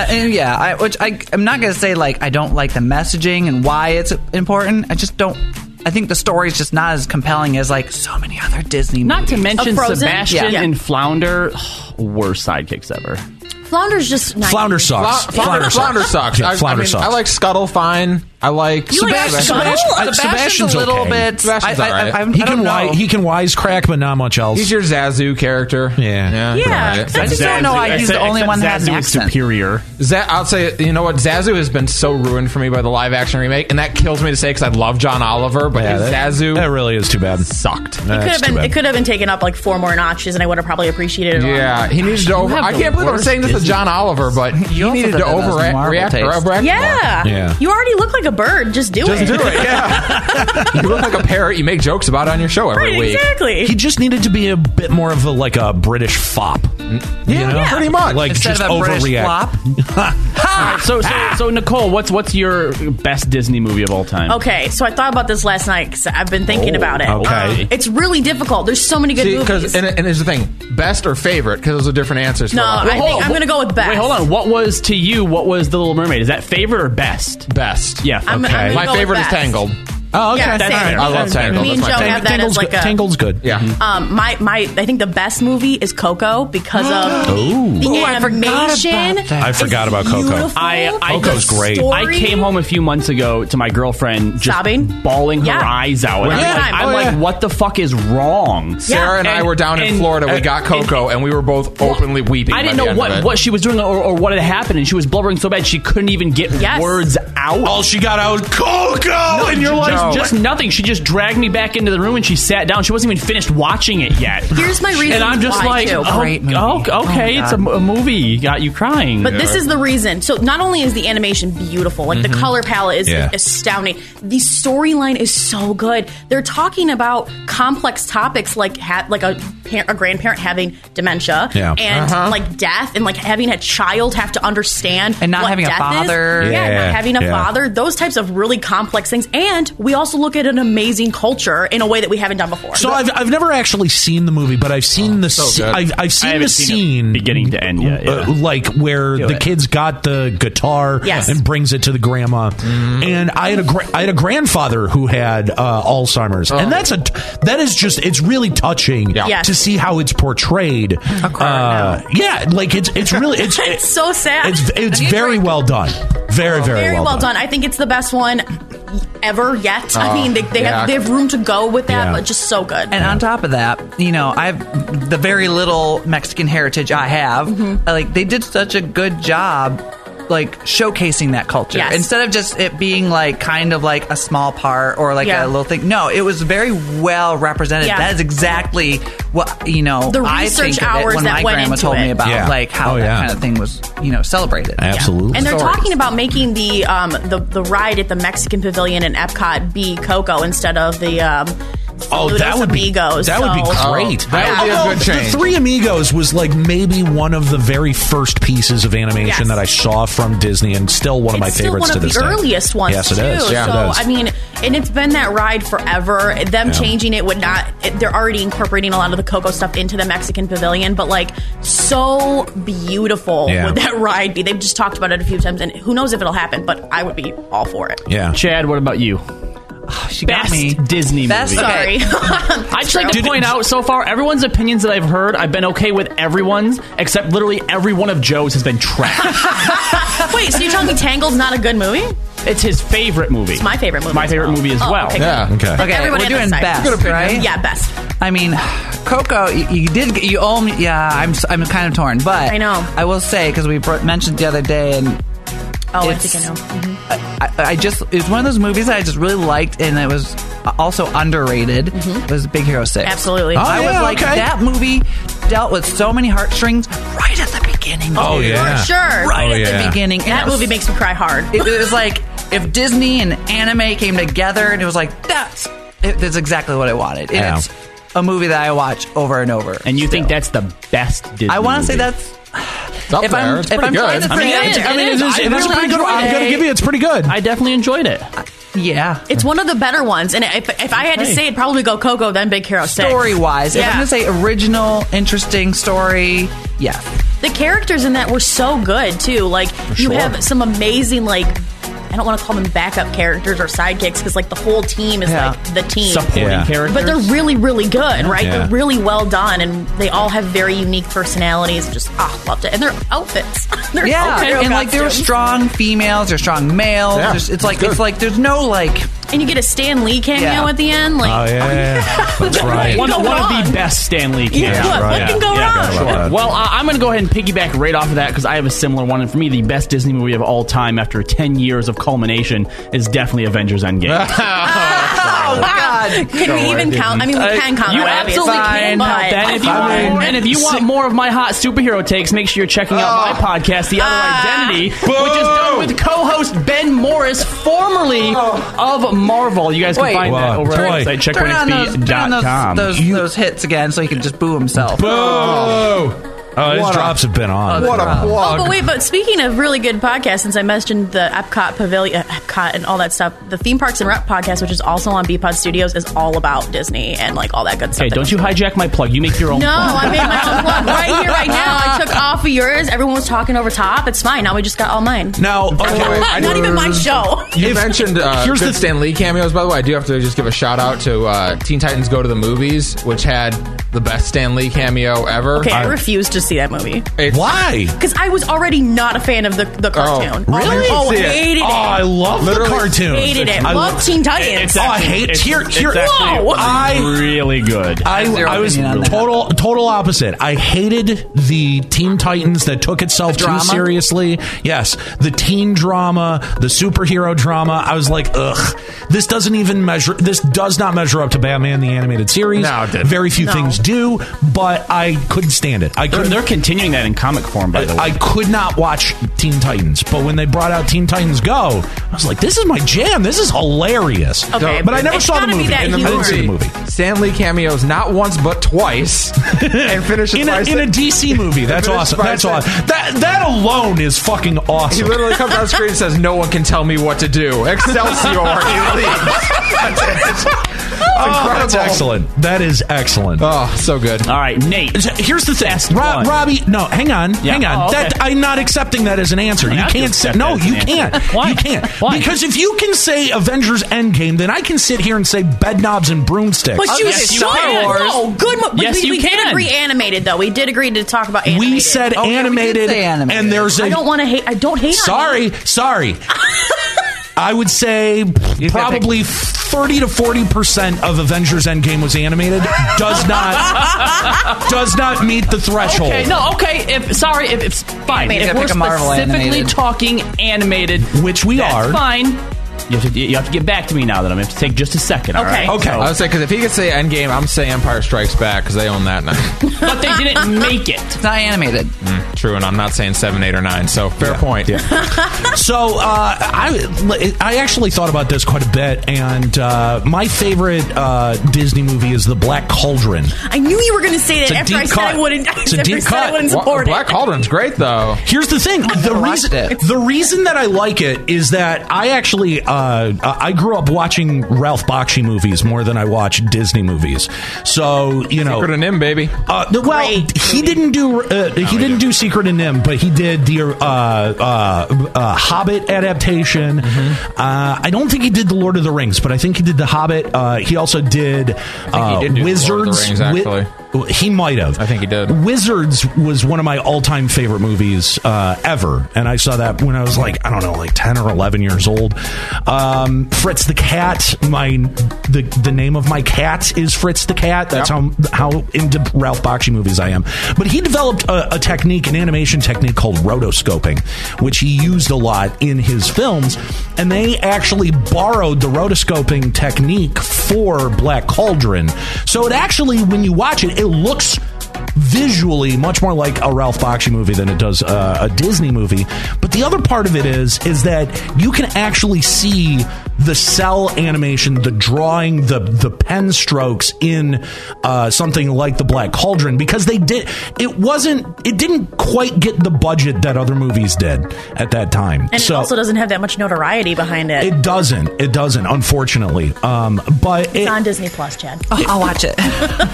I'm not going to say like I don't like the messaging and why it's important. I just don't. I think the story's just not as compelling as like so many other Disney movies. Not to mention Sebastian Yeah. and Flounder, worst sidekicks ever. Flounder's just nice. Flounder sucks. Flounder sucks. Yeah, Flounder sucks. I like Scuttle fine. I like Sebastian's a little okay. bit. Sebastian's all right. He can wisecrack, but not much else. He's your Zazu character. Yeah. Right. I just don't know why he's the only one that has an Zazu is accent. superior. I'll say, you know what? Zazu has been so ruined for me by the live action remake, and that kills me to say because I love John Oliver, but his Zazu that really is too bad. Sucked. It could have been taken up like 4 more notches, and I would have probably appreciated it. Yeah, he needed to over. I can't believe I'm saying this to John Oliver, but he needed to overreact. Yeah. You already look like a bird. Just do it. Just do it, yeah. You look like a parrot you make jokes about on your show every week. Exactly. He just needed to be a bit more of a British fop. Yeah, pretty much. Like Instead just of a British overreact. So Nicole, what's your best Disney movie of all time? Okay, so I thought about this last night because I've been thinking about it. Okay. It's really difficult. There's so many good movies. And here's the thing: best or favorite? Because those are different answers. No, I think I'm going to go with best. Wait, hold on. What was The Little Mermaid? Is that favorite or best? Best. Yeah. I'm Okay. gonna My go with favorite is best. Tangled. Oh, okay. Yeah, That's same. I love Tangled. Me and That's Joe my have that as like a... Tangled's good. Yeah. I think the best movie is Coco because of the animation. I forgot about Coco. Coco's great. I came home a few months ago to my girlfriend just sobbing, bawling her eyes out. And I'm like, what the fuck is wrong? Sarah and I were down in Florida. We got Coco, and we were both openly weeping. I didn't know what she was doing or what had happened, and she was blubbering so bad she couldn't even get words out. All she got out was Coco, and you're like, just nothing. She just dragged me back into the room and she sat down. She wasn't even finished watching it yet. Here's my reason. And I'm just why, like, too. okay, it's a movie. Got you crying. But this is the reason. So not only is the animation beautiful, like the color palette is astounding, the storyline is so good. They're talking about complex topics like a grandparent having dementia and like death and like having a child have to understand and not what having a death father. is. Not having a father. Those types of really complex things. And we also look at an amazing culture in a way that we haven't done before. So I've never actually seen the movie, but I've seen I've seen the scene beginning to end yet. Like where the kid's got the guitar and brings it to the grandma. And I had a grandfather who had Alzheimer's, and that is just it's really touching to see how it's portrayed. Like it's really it's so sad. It's very well done. Very well done. I think it's the best one ever yet. I mean, they have room to go with that, but just so good. And on top of that, I have the very little Mexican heritage I have. Like they did such a good job like showcasing that culture instead of just it being like kind of like a small part or like a little thing. No, it was very well represented. That is exactly what the I think of it when my grandma told me about like how that kind of thing was celebrated. Absolutely. And they're talking about making the ride at the Mexican Pavilion in Epcot be Coco instead of the that would be Amigos. That would be great. That would be a good change. The Three Amigos was like maybe one of the very first pieces of animation that I saw from Disney, and still one of my favorites to this day. It's still one of the earliest ones, yes, it too. is. Yeah, so, it is. I mean, and it's been that ride forever. Them changing it would not... They're already incorporating a lot of the Coco stuff into the Mexican Pavilion, but like, so beautiful would that ride be. They've just talked about it a few times, and who knows if it'll happen, but I would be all for it. Yeah. Chad, what about you? She got me. Disney movie. Sorry. I'd just like to point out, so far, everyone's opinions that I've heard, I've been okay with everyone's, except literally every one of Joe's has been trash. Wait, so you're telling me Tangled's not a good movie? It's his favorite movie. It's my favorite movie. My favorite movie as well. Okay, Okay, we're doing best, right? Yeah, best. I mean, Coco, you owe me. Yeah, I'm kind of torn, but I know. I will say because we mentioned the other day, and I think I know. Mm-hmm. It was one of those movies that I just really liked, and it was also underrated. It was Big Hero 6. Absolutely. I was like, that movie dealt with so many heartstrings right at the beginning. For sure. Right at the beginning. And that movie makes me cry hard. It was like if Disney and anime came together, and it was like, that's exactly what I wanted. And a movie that I watch over and over. And you think that's the best Disney I want to say movie? that's... It's up there. It's pretty good. It's pretty good. I'm going to give you it's pretty good. I definitely enjoyed it. Yeah. It's one of the better ones. And if I had to say, it'd probably go Coco, then Big Hero 6. Story-wise. If I'm going to say original, interesting story, yes. The characters in that were so good, too. Like, you have some amazing, like... I don't want to call them backup characters or sidekicks because, like, the whole team is, like, the team. Supporting characters. But they're really, really good, right? Yeah. They're really well done, and they all have very unique personalities. Just, loved it. And their outfits. And, like, there were strong females, there's strong males. Yeah. It's like there's no, like... And you get a Stan Lee cameo at the end. Like, that's right. One of the best Stan Lee cameos. What can go wrong? Sure. Well, I'm going to go ahead and piggyback right off of that because I have a similar one. And for me, the best Disney movie of all time after 10 years of culmination is definitely Avengers Endgame. Oh, God. Can we even count? I mean, we can count You that, absolutely can count that. And if you want more of my hot superhero takes, make sure you're checking out my podcast, The Other Identity, which is done with co-host Ben Morris, formerly of Marvel. You guys can find that over at website, checkpointxp.com. Those hits again so he can just boo himself. Boo! His drops have been on. What a plug. But wait, but speaking of really good podcasts, since I mentioned the Epcot Pavilion, Epcot and all that stuff, the Theme Parks and Rec podcast, which is also on BPod Studios, is all about Disney and like all that good stuff. Hey, don't you hijack my plug. You make your own plug. I made my own plug right here, right now. I took off of yours. Everyone was talking over top. It's fine. Now we just got all mine. Now, not even my show. You mentioned here's good the Stan Lee cameos, by the way. I do have to just give a shout out to Teen Titans Go to the Movies, which had the best Stan Lee cameo ever. Okay, I refuse to see that movie. Why? Because I was already not a fan of the cartoon. Really? Hated it. Oh, I love the cartoon. Hated it. Love Teen Titans. I hate it. Here. It's really good. I was total opposite. I hated the Teen Titans that took itself too seriously. Yes, the teen drama, the superhero drama. I was like, ugh, this doesn't even measure. This does not measure up to Batman the Animated Series. No, it didn't. Very few things do, but I couldn't stand it. They're continuing that in comic form, by the way. I could not watch Teen Titans, but when they brought out Teen Titans Go, I was like, this is my jam. This is hilarious. Okay, but I never saw the movie. I didn't see the movie. Stan Lee cameos not once but twice, and finishes in a DC movie. That's awesome. That's awesome. That alone is fucking awesome. He literally comes on screen and says, "No one can tell me what to do." Excelsior! He leaves. That's it. That's excellent. That is excellent. Oh, so good. All right, Nate. Here's the thing, Robbie. No, hang on. Oh, okay. I'm not accepting that as an answer. You can't say no. You can't. Why? You can't. Why? Because if you can say Avengers Endgame, then I can sit here and say Bedknobs and Broomsticks. But you yes, Star you Wars. can. No, good. Yes, we you did can. agree animated, though. We did agree to talk about animated. We said animated, we did say animated. and there's a. I don't want to hate. I don't hate. Sorry. I would say probably 30 to 40% of Avengers Endgame was animated. Does not meet the threshold. Okay, no, okay. If it's fine. If we're specifically talking animated, which we are, fine. You have to get back to me now that I'm going to have to take just a second. All right? Okay. I would say, because if he could say Endgame, I'm saying Empire Strikes Back because they own that now. But they didn't make it. It's not animated. True, and I'm not saying 7, 8, or 9. So fair point. Yeah. So I actually thought about this quite a bit, and my favorite Disney movie is The Black Cauldron. I knew you were going to say that after I said I wouldn't. It's a deep cut. I wouldn't support Black Cauldron's great, though. Here's the thing: the reason that I like it is that I actually. I grew up watching Ralph Bakshi movies more than I watch Disney movies. So Secret of NIMH, baby. He didn't do Secret of NIMH, but he did the Hobbit adaptation. I don't think he did the Lord of the Rings, but I think he did the Hobbit. He also did, Wizards. Lord of the Rings, actually. He might have. I think he did. Wizards was one of my all-time favorite movies ever, and I saw that when I was like 10 or 11 years old. Fritz the Cat. The name of my cat is Fritz the Cat. That's how into Ralph Bakshi movies I am. But he developed an animation technique called rotoscoping, which he used a lot in his films, and they actually borrowed the rotoscoping technique for Black Cauldron. So it actually, when you watch it, it looks visually much more like a Ralph Bakshi movie than it does a Disney movie. But the other part of it is that you can actually see the cell animation, the drawing, the pen strokes in something like The Black Cauldron, because it didn't quite get the budget that other movies did at that time. And it also doesn't have that much notoriety behind it. It doesn't, unfortunately. But it's on Disney Plus, Chad. I'll watch it.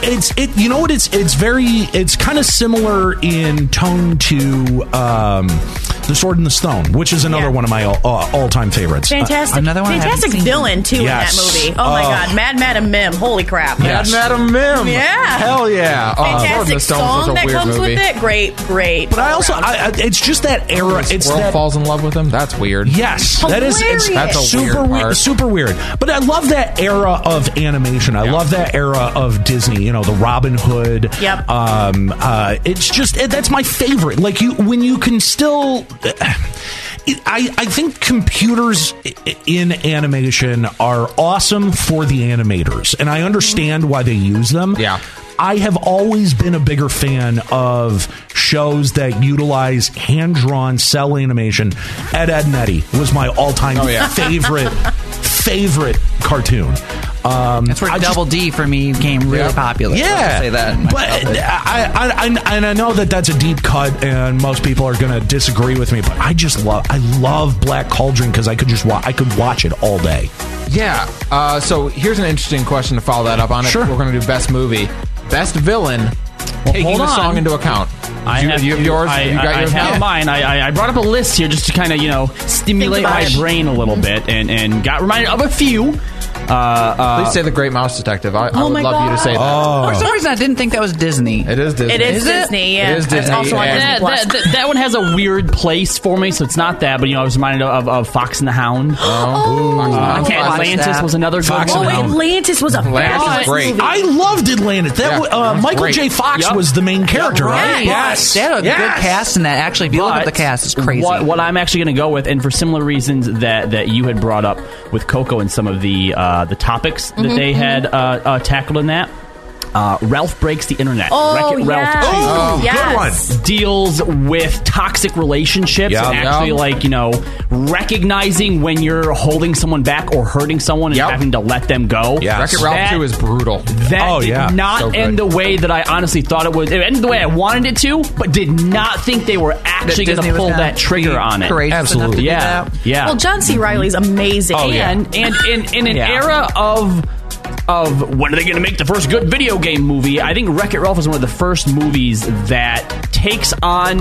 It's kind of similar in tone to The Sword and the Stone, which is another one of my all-time favorites. Fantastic. Another one. Fantastic villain, too, Yes. in that movie. Oh, my God. Mad Madam Mim. Holy crap. Yes. Mad Madam Mim. Yeah. Hell yeah. Fantastic song that comes movie. with it. Great. But I also, it's just that era. The squirrel falls in love with him. That's weird. Yes, Hilarious. that's a super weird part. super weird. But I love that era of animation. I love that era of Disney. You know, the Robin Hood. Yep. It's just that's my favorite. Like when you can still. I think computers in animation are awesome for the animators, and I understand why they use them. Yeah. I have always been a bigger fan of shows that utilize hand-drawn cell animation. Ed, Edd n Eddy was my all-time favorite cartoon. That's where Double D for me became really popular. Yeah, I'll say that. But I know that's a deep cut, and most people are going to disagree with me. But I love Black Cauldron because I could watch it all day. Yeah. So here's an interesting question to follow that up on. Sure. We're going to do best movie, best villain, taking the song into account. I have yours. I have mine. I brought up a list here just to kind of stimulate my brain a little bit, and got reminded of a few. Please say The Great Mouse Detective. I would love you to say that. For some reason, I didn't think that was Disney. It is Disney. It is Disney, yeah. It is Disney. Also on Disney Plus. That one has a weird place for me, so it's not that. But I was reminded of Fox and the Hound. Atlantis was another good one. Atlantis was a fabulous movie. I loved Atlantis. Michael J. Fox was the main character, right? Yes. They had a good cast in that. Actually, if you look at the cast, it's crazy. What I'm actually going to go with, and for similar reasons that you had brought up with Coco and some of the topics that they had tackled in that. Ralph Breaks the Internet. Wreck-It Ralph 2. Good one. Deals with toxic relationships and actually recognizing when you're holding someone back or hurting someone and having to let them go. Wreck-It Ralph 2 is brutal. That did not end the way that I honestly thought it would. It ended the way I wanted it to, but did not think they were actually going to pull that trigger on it. Absolutely. Yeah. Well, John C. Reilly's amazing. And in an era of when are they going to make the first good video game movie, I think Wreck-It Ralph is one of the first movies that takes on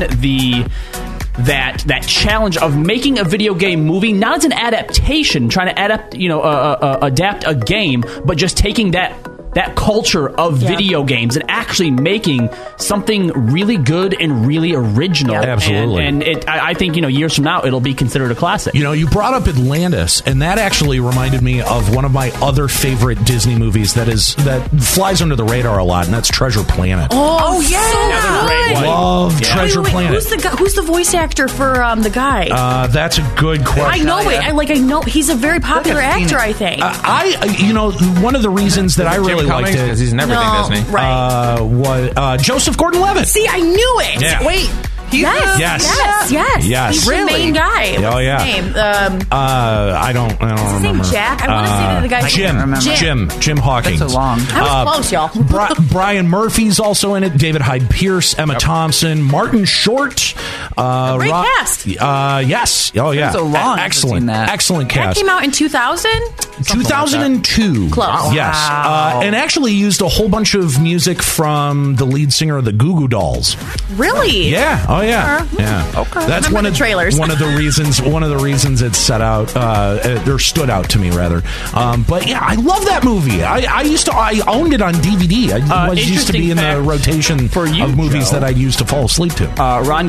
that challenge of making a video game movie, not as an adaptation, trying to adapt a game, but just taking that culture of video games and actually making something really good and really original. Absolutely. And I think, years from now, it'll be considered a classic. You brought up Atlantis, and that actually reminded me of one of my other favorite Disney movies that flies under the radar a lot, and that's Treasure Planet. Oh yeah. Love Treasure Planet. Who's the voice actor for the guy? That's a good question. I know it. I know he's a very popular actor, I think. One of the reasons that I really liked it, because he's in everything Disney. Right. Was Joseph Gordon-Levitt. See, I knew it. Yeah. Wait. Yes. He's the main guy. What's his name? I don't remember. Is his name Jack? I want to say the guy's Jim Hawkins. That's so long. I was close, y'all. Brian Murphy's also in it. David Hyde Pierce, Emma Thompson, Martin Short. Great cast. Yes. Oh yeah. That's so long. Excellent That cast. came out in 2000. 2002. Close. Wow. Yes. And actually used a whole bunch of music from the lead singer of the Goo Goo Dolls. Really? Yeah. Oh yeah. Yeah. Okay. That's one of the trailers. One of the reasons it set out or stood out to me rather. But yeah, I love that movie. I owned it on DVD. I used to be in the rotation for you, of movies Joe, that I used to fall asleep to. Ron Clements and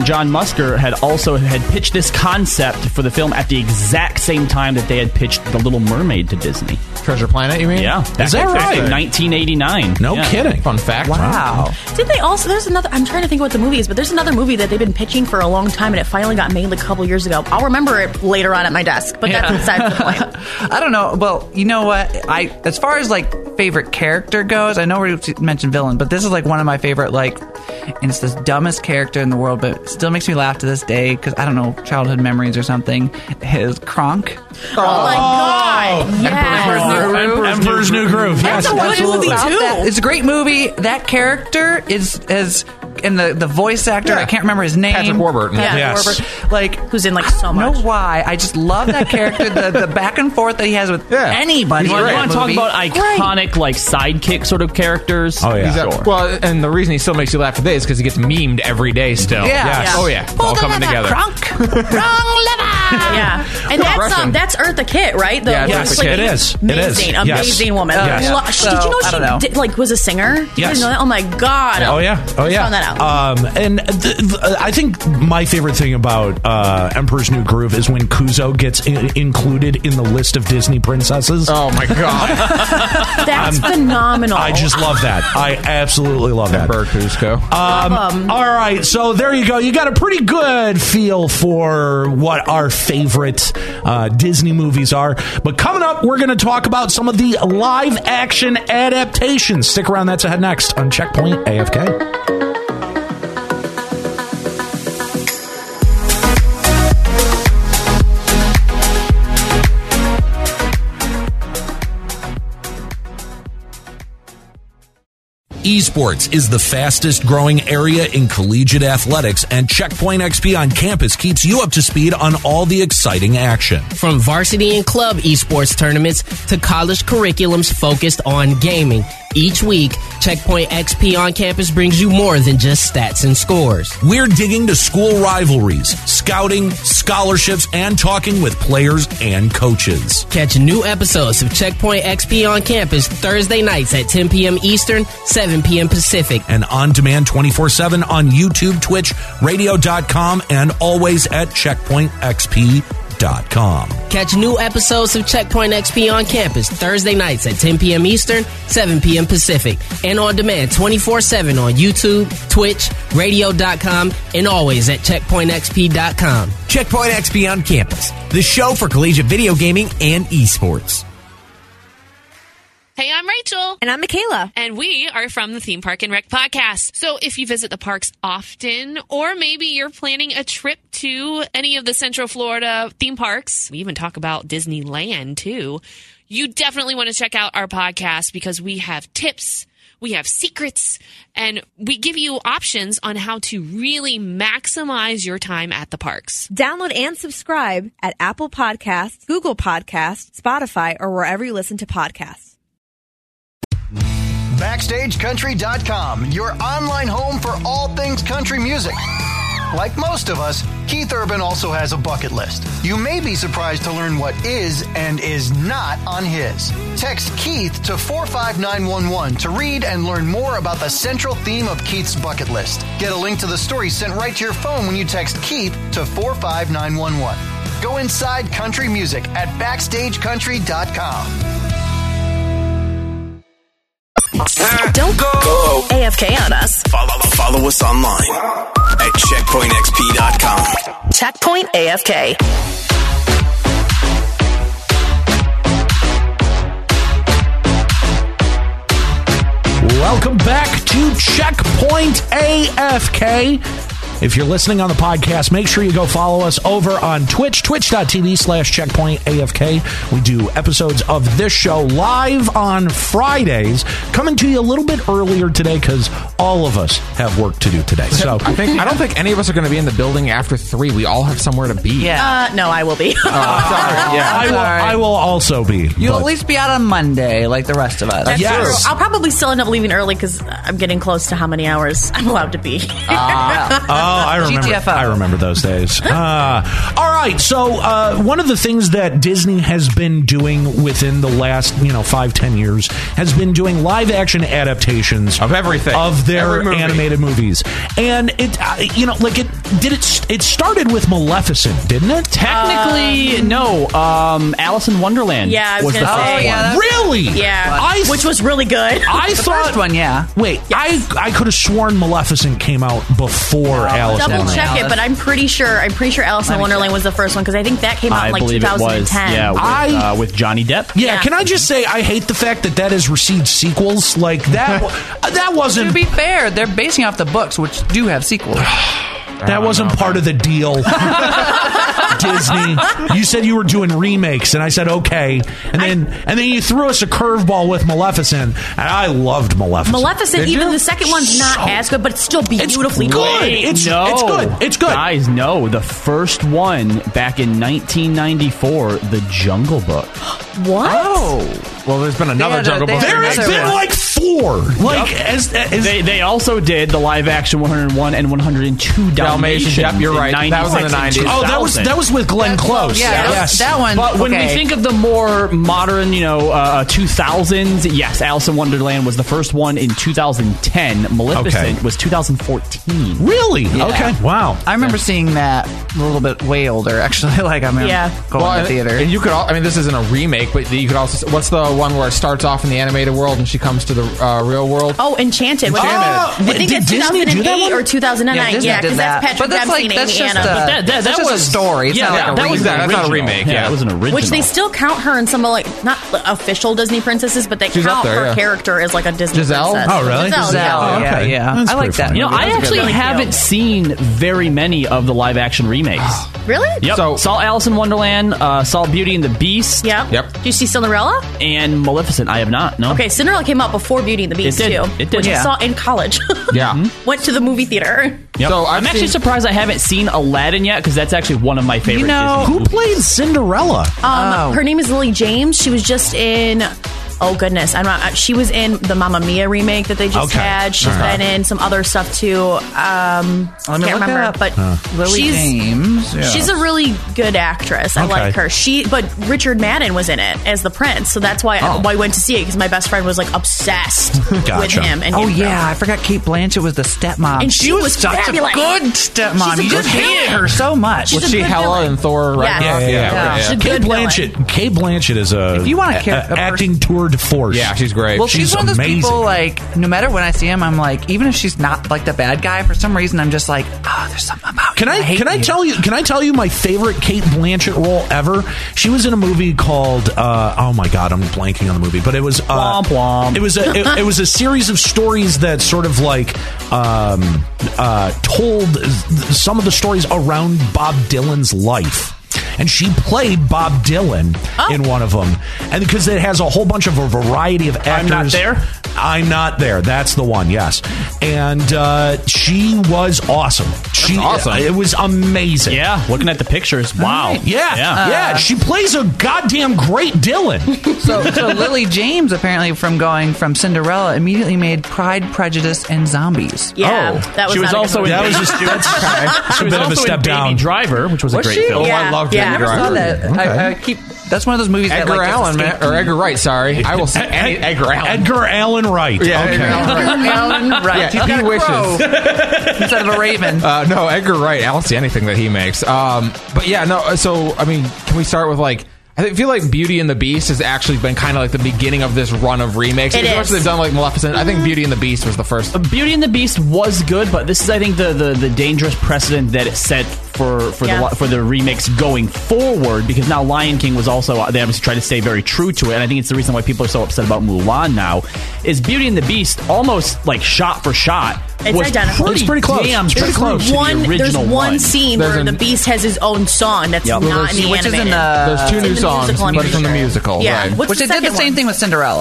John Musker had pitched this concept for the film at the exact same time that they had pitched The Little Mermaid to Disney. Treasure Planet, you mean? Yeah. Is that right? 1989. No kidding. Fun fact. Wow. Did they also? There's another. I'm trying to think what the movie is, but there's another movie that they've been pitching for a long time, and it finally got made like a couple years ago. I'll remember it later on at my desk, but that's beside the point. I don't know. Well, you know what? As far as like favorite character goes, I know we mentioned villain, but this is like one of my favorite. Like, and it's the dumbest character in the world, but it still makes me laugh to this day because I don't know, childhood memories or something. His Kronk. Oh my God! Yes. Emperor's New Groove. That's Yes, a good absolutely. movie too. It's a great movie. That character is and the voice actor, I can't remember his name. Patrick Warburton. Yeah, Yes. Warburton. Like, Who's in like so much. I don't know why. I just love that character. the back and forth that he has with anybody. You in that want to talk movie. about iconic, like, sidekick sort of characters? Oh, yeah. Sure. Well, and the reason he still makes you laugh today is because he gets memed every day still. Yeah. Yes. Oh, yeah. It's all coming together. Kronk. Wrong lever. Yeah, and that's Eartha Kitt, right? Yes, it is. Amazing, It is. amazing Yes. woman. Yes. Did you know I don't know. she was a singer? Did Yes. you know that? Oh my God. Oh yeah. Found that out. And I think my favorite thing about Emperor's New Groove is when Kuzo gets included in the list of Disney princesses. Oh my God. That's phenomenal. I just love that. I absolutely love that. Emperor Kuzco. All right, so there you go. You got a pretty good feel for what our favorite Disney movies are. But coming up, we're going to talk about some of the live action adaptations. Stick around. That's ahead next on Checkpoint AFK. Esports is the fastest growing area in collegiate athletics, and Checkpoint XP on campus keeps you up to speed on all the exciting action. From varsity and club esports tournaments to college curriculums focused on gaming. Each week, Checkpoint XP on campus brings you more than just stats and scores. We're digging to school rivalries, scouting, scholarships, and talking with players and coaches. Catch new episodes of Checkpoint XP on campus Thursday nights at 10 p.m. Eastern, 7 p.m. Pacific. And on demand 24/7 on YouTube, Twitch, radio.com, and always at checkpointxp.com. Catch new episodes of Checkpoint XP on campus Thursday nights at 10 p.m. Eastern, 7 p.m. Pacific, and on demand 24/7 on YouTube, Twitch, radio.com, and always at checkpointxp.com. Checkpoint XP on campus, the show for collegiate video gaming and esports. Hey, I'm Rachel. And I'm Michaela. And we are from the Theme Park and Rec podcast. So if you visit the parks often, or maybe you're planning a trip to any of the Central Florida theme parks, we even talk about Disneyland too, you definitely want to check out our podcast because we have tips, we have secrets, and we give you options on how to really maximize your time at the parks. Download and subscribe at Apple Podcasts, Google Podcasts, Spotify, or wherever you listen to podcasts. BackstageCountry.com, your online home for all things country music. Like most of us, Keith Urban also has a bucket list. You may be surprised to learn what is and is not on his. Text Keith to 45911 to read and learn more about the central theme of Keith's bucket list. Get a link to the story sent right to your phone when you text Keith to 45911. Go inside country music at BackstageCountry.com. Don't go AFK on us. Follow us online at checkpointxp.com. Checkpoint AFK. Welcome back to Checkpoint AFK. If you're listening on the podcast, make sure you go follow us over on Twitch, twitch.tv/checkpointafk. We do episodes of this show live on Fridays, coming to you a little bit earlier today because all of us have work to do today. So I don't think any of us are going to be in the building after 3. We all have somewhere to be. Yeah. No, I will be. Sorry. Yeah. I will also be. You'll but- at least be out on Monday, like the rest of us. That's Yes. true. I'll probably still end up leaving early because I'm getting close to how many hours I'm allowed to be. I remember. GTFO. I remember those days. All right. So one of the things that Disney has been doing within the last 5-10 years has been doing live action adaptations of everything of their animated movies, and it started with Maleficent, didn't it? Technically, no. Alice in Wonderland. Yeah, I was the gonna first say. one. Yeah, Really? Yeah, which was really good. I The thought first one, yeah. Wait, I could have sworn Maleficent came out before Alice in Double Wonderland. check it, but I'm pretty sure Alice in Wonderland was the first one because I think that came out in like believe 2010. It was. Yeah, with Johnny Depp. Yeah, can I just say I hate the fact that has received sequels like that. That wasn't. To be fair, they're basing off the books, which do have sequels. That wasn't part of the deal. Disney, you said you were doing remakes, and I said okay, and then you threw us a curveball with Maleficent, and I loved Maleficent. Maleficent, even the second one's not as good, but it's still beautifully good. It's good. It's good. Guys, no, the first one back in 1994, The Jungle Book. What? Oh, well, there's been another Jungle Book. There has been like 4. Like they also did the live action 101 and 102 Dalmatians. Yep, you're right. That was in the 90s. Oh, that was with Glenn Close. Yeah, yes. that one. But when we think of the more modern, 2000s, yes, Alice in Wonderland was the first one in 2010. Maleficent was 2014. Really? Yeah. Okay. Wow. I remember seeing that a little bit way older, actually. Like I remember going to the theater. And you could, this isn't a remake, but you could also. What's the one where it starts off in the animated world and she comes to the real world? Oh, Enchanted. Oh, I think it's Disney do that 2008 one? or 2009. Yeah, because that's Patrick Dempsey and Amy Anna. But that's just a story. It's not like a remake. That's not a remake. Yeah, it was an original. Which they still count her in some of not official Disney princesses, but they count her character as like a Disney Giselle? princess. Oh, really? Giselle. Yeah. I like that. I actually haven't seen very many of the live action remakes. Really? Yep. So, saw Alice in Wonderland, saw Beauty and the Beast. Yep. Did you see Cinderella? And Maleficent. I have not. No. Okay, Cinderella came out before Beauty and the Beast It did. too. It did. Which I saw in college. Yeah. Went to the movie theater. Yep. So I'm actually surprised I haven't seen Aladdin yet because that's actually one of my favorite Disney who movies. played Cinderella? Her name is Lily James. She was just in. Oh goodness, I'm not. She was in the Mamma Mia remake that they just had. She's been in some other stuff too. Can't remember, but Lily James. Yeah. She's a really good actress. I like her. But Richard Madden was in it as the prince, so that's why I went to see it because my best friend was like obsessed with him. And I forgot Kate Blanchett was the stepmom, and she was such fabulous. a good stepmom. You just hated her so much. Was she Hela in Thor? Right? Yeah. She's a good villain. Kate Blanchett is a If you want to acting tour de force. Yeah, she's great. Well, she's one of those amazing. people, like, no matter when I see him, I'm like, even if she's not like the bad guy, for some reason, I'm just like, there's something about Can I tell you my favorite Kate Blanchett role ever? She was in a movie called oh my god, I'm blanking on the movie, but it was Womp womp. It was a series of stories that sort of like told some of the stories around Bob Dylan's life. And she played Bob Dylan in one of them. And because it has a whole bunch of a variety of actors. I'm Not There? I'm Not There. That's the one, yes. And she was awesome. Awesome. It was amazing. Yeah, looking at the pictures, wow. Yeah. She plays a goddamn great Dylan. So Lily James, apparently, from going from Cinderella, immediately made Pride, Prejudice, and Zombies. Yeah, that was she was not a also good in movie. It's a bit of a step Baby down. Driver, which was a Was great she? film. Yeah. I love Yeah. Baby I saw Driver. that. That's one of those movies Edgar that like Allen, man, or Edgar Wright. Sorry, I will say Edgar Allen. Edgar Allen Wright. Yeah, okay. Edgar Allen Wright. Right. Yeah, He's got he a wishes. crow instead of a raven. No, Edgar Wright. I don't see anything that he makes. But yeah, no. So I mean, can we start with like? I feel like Beauty and the Beast has actually been kind of like the beginning of this run of remakes. It As much is. as they've done like Maleficent, I think Beauty and the Beast was the first. Beauty and the Beast was good, but this is, I think, the dangerous precedent that it set for the remakes going forward. Because now Lion King was also, they obviously tried to stay very true to it, and I think it's the reason why people are so upset about Mulan now. Is Beauty and the Beast almost like shot for shot? It's was identical. It's pretty close. Damn It's pretty close. close. To the There's original one scene There's where an- the Beast has his own song that's not in the which is animated. in There's two in new the songs, musical, I'm but it's from the pretty sure. musical. Yeah. Right. What's Which the they did the second same one? thing with Cinderella.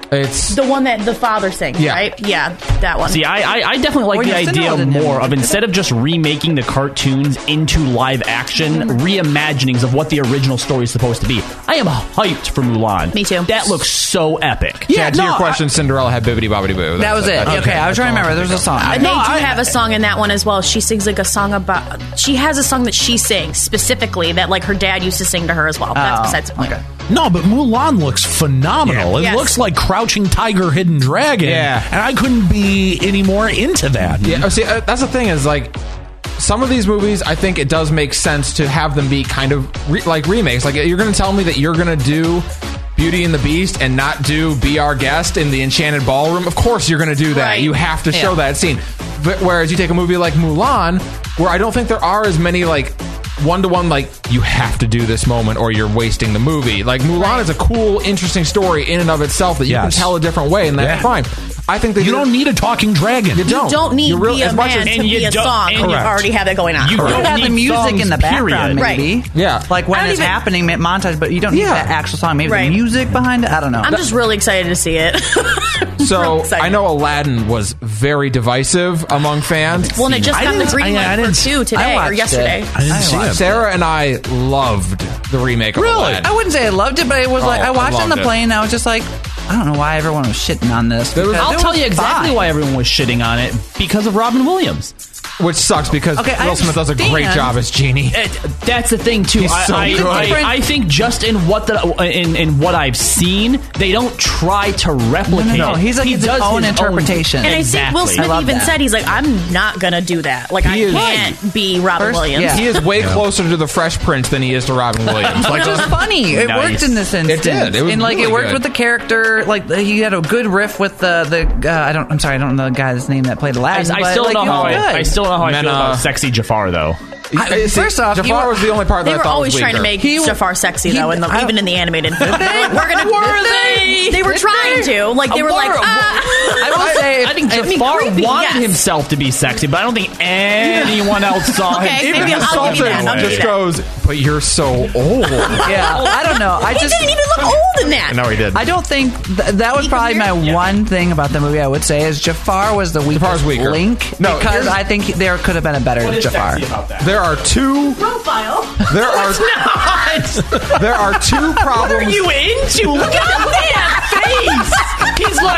It's the one that the father sings, Yeah. right? Yeah, that one. See, I definitely like the idea more of instead of just remaking the cartoons into live action, reimaginings of what the original story is supposed to be. I am hyped for Mulan. Me too. That looks so epic. Yeah, to your question, Cinderella had Bibbidi Bobbidi Boo. That was it. Okay, I was trying to remember. There's a song. They do have a song in that one as well. She sings like a song about. She has a song that she sings specifically that like her dad used to sing to her as well. That's besides the point. Okay. No, but Mulan looks phenomenal. Yeah. It looks like Crouching Tiger, Hidden Dragon. Yeah. And I couldn't be any more into that. Yeah, see, that's the thing is like some of these movies, I think it does make sense to have them be kind of like remakes. Like you're going to tell me that you're going to do Beauty and the Beast and not do Be Our Guest in the Enchanted Ballroom. Of course you're going to do that. Right. You have to show that scene. But whereas you take a movie like Mulan, where I don't think there are as many like one-to-one like you have to do this moment or you're wasting the movie. Like Mulan is a cool, interesting story in and of itself that you can tell a different way, and that's fine. I think that you don't need a talking dragon. You don't. You don't need really, Be a Man to be a song when you already have it going on. You don't have the music in the background, maybe. Right. Yeah. Like when it's happening, montage, but you don't need that actual song. Maybe the music behind it. I don't know. I'm just really excited to see it. So I know Aladdin was very divisive among fans. Well, and it just got the green light for 2 today or yesterday. I didn't see it. Sarah and I loved the remake of Aladdin. I wouldn't say I loved it, but it was like I watched it on the loved it. plane and I was just like, I don't know why everyone was shitting on this. I'll tell you exactly why everyone was shitting on it. Because of Robin Williams. Which sucks because Will Smith does a great job as Genie. That's the thing too. He's so good. I think just in what in what I've seen, they don't try to replicate. No, he's like he his does own his interpretation. And I think Will Smith even said, he's like, I'm not going to do that. Like, I can't be Robin Williams. He is way closer to the Fresh Prince than he is to Robin Williams. Like, it was funny. It worked in this instance. It did. It was and like really it worked good. with the character. Like he had a good riff with the I don't know the guy's name that played Aladdin. I still don't know how I feel about sexy Jafar though. First off, Jafar was the only part that They I were thought always was trying to weaker. make Jafar sexy, though, even in the animated. They were trying to. Like, they were like, I will say, I think Jafar creepy, wanted himself to be sexy, but I don't think anyone else saw him. Okay, Even maybe the I'll give you that. Sultan just goes, but you're so old. Yeah, I don't know. He didn't even look old in that. No, he did. I don't think that was probably my one thing about the movie. I would say is Jafar was the weakest weaker. link. No, because I think there could have been a better Jafar. There are two. Profile. There are not. There are two problems. What are you into? Look at that face. He's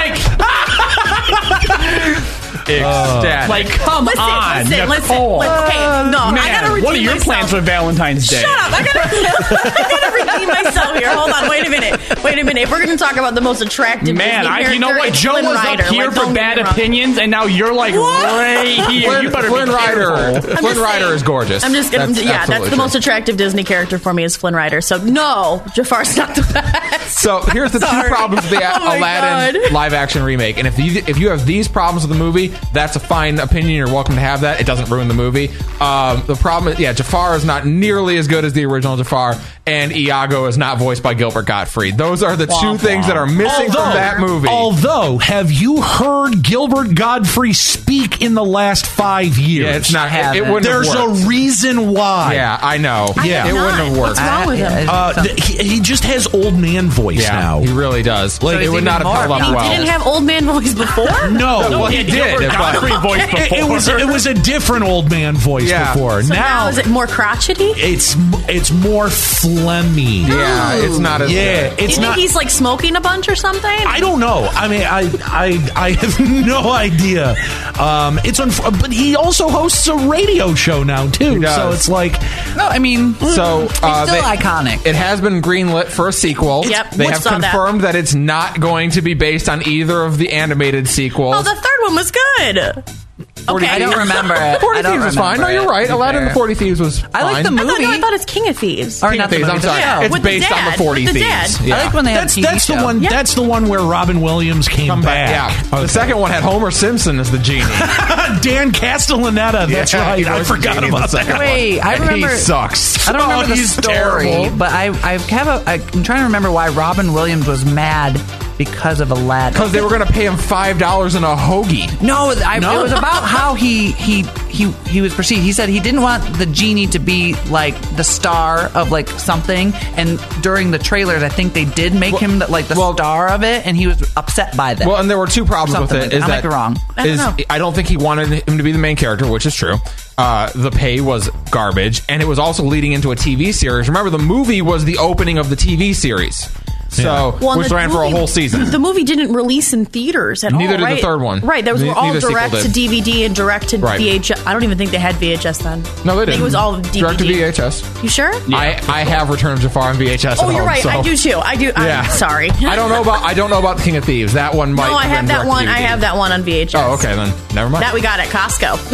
like. Ecstatic. Like, come on, Nicole. Okay, no, Man, I gotta redeem what are your myself. plans for Valentine's Day? Shut up! I gotta redeem myself here. Hold on, wait a minute. We're gonna talk about the most attractive. Man, Disney you know character. what? It's Joe Flynn was Rider. up here Like, for don't get bad me wrong. opinions, and now you're like right here. You better Flynn be Rider. careful. Flynn Rider is gorgeous. I'm just gonna, that's the most attractive Disney character for me is Flynn Rider. So no, Jafar's not the best. So here's the two problems with the Aladdin live action remake. And if you have these problems with the movie, that's a fine opinion. You're welcome to have that. It doesn't ruin the movie. The problem is, Jafar is not nearly as good as the original Jafar, and Iago is not voiced by Gilbert Gottfried. Those are the two things that are missing from that movie. Although, have you heard Gilbert Godfrey speak in the last 5 years? Yeah, it's not. It wouldn't have There's worked. a reason why. Yeah, I know. Yeah, it wouldn't have worked. What's wrong with him? He just has old man voice now. He really does. Like, it would not have held up He well. didn't have old man voice before. No, well, he did. Godfrey voice before. It was a different old man voice before. So now is it more crotchety? It's more phlegmy. Yeah, it's not as yeah. good. It's Do you not. think he's like smoking a bunch or something? I don't know. I mean, I have no idea. But he also hosts a radio show now too. He does. So it's like, No, I mean, So it's still iconic. It has been greenlit for a sequel. Yep, They we have saw that. confirmed that it's not going to be based on either of the animated sequels. Oh, the third one was good. Okay, I don't remember it. 40 I don't Thieves was fine. No, remember you're it, right. to be Aladdin and fair. the 40 Thieves was fine. I like the movie. I thought it's King of Thieves. Or King not of the Thieves, movie. I'm sorry. Yeah, It's with the based on dad. the 40 With the Thieves. dad. Yeah. I like when they had that's TV the show. one. Yeah. That's the one where Robin Williams came back. Yeah. Okay. The second one had Homer Simpson as the genie. Dan Castellaneta. That's Yeah, right. he I was the forgot genie in about the second that. one. Wait, I And remember. he sucks. I don't remember the he's story, terrible. but I'm trying to remember why Robin Williams was mad because of Aladdin. Because they were going to pay him $5 in a hoagie. No, it was about how he was perceived. He said he didn't want the genie to be like the star of like something, and during the trailers, I think they did make him like the star of it, and he was upset by that. Well, and there were two problems with it. I might be wrong. I don't think he wanted him to be the main character, which is true. The pay was garbage, and it was also leading into a TV series. Remember, the movie was the opening of the TV series. So, which ran for a whole season. The movie didn't release in theaters at all. Neither did right? the third one. Right, those were all Neither direct to DVD and direct to VHS. I don't even think they had VHS then. No, they didn't. I think it was all DVD. Direct to VHS. You sure? Yeah. I have Return of Jafar on VHS at home. Oh, you're right. So. I do too. I do. I'm sorry. I don't know about King of Thieves. That one might. No, I have that one. DVD. I have that one on VHS. Oh, okay then. Never mind. That we got at Costco.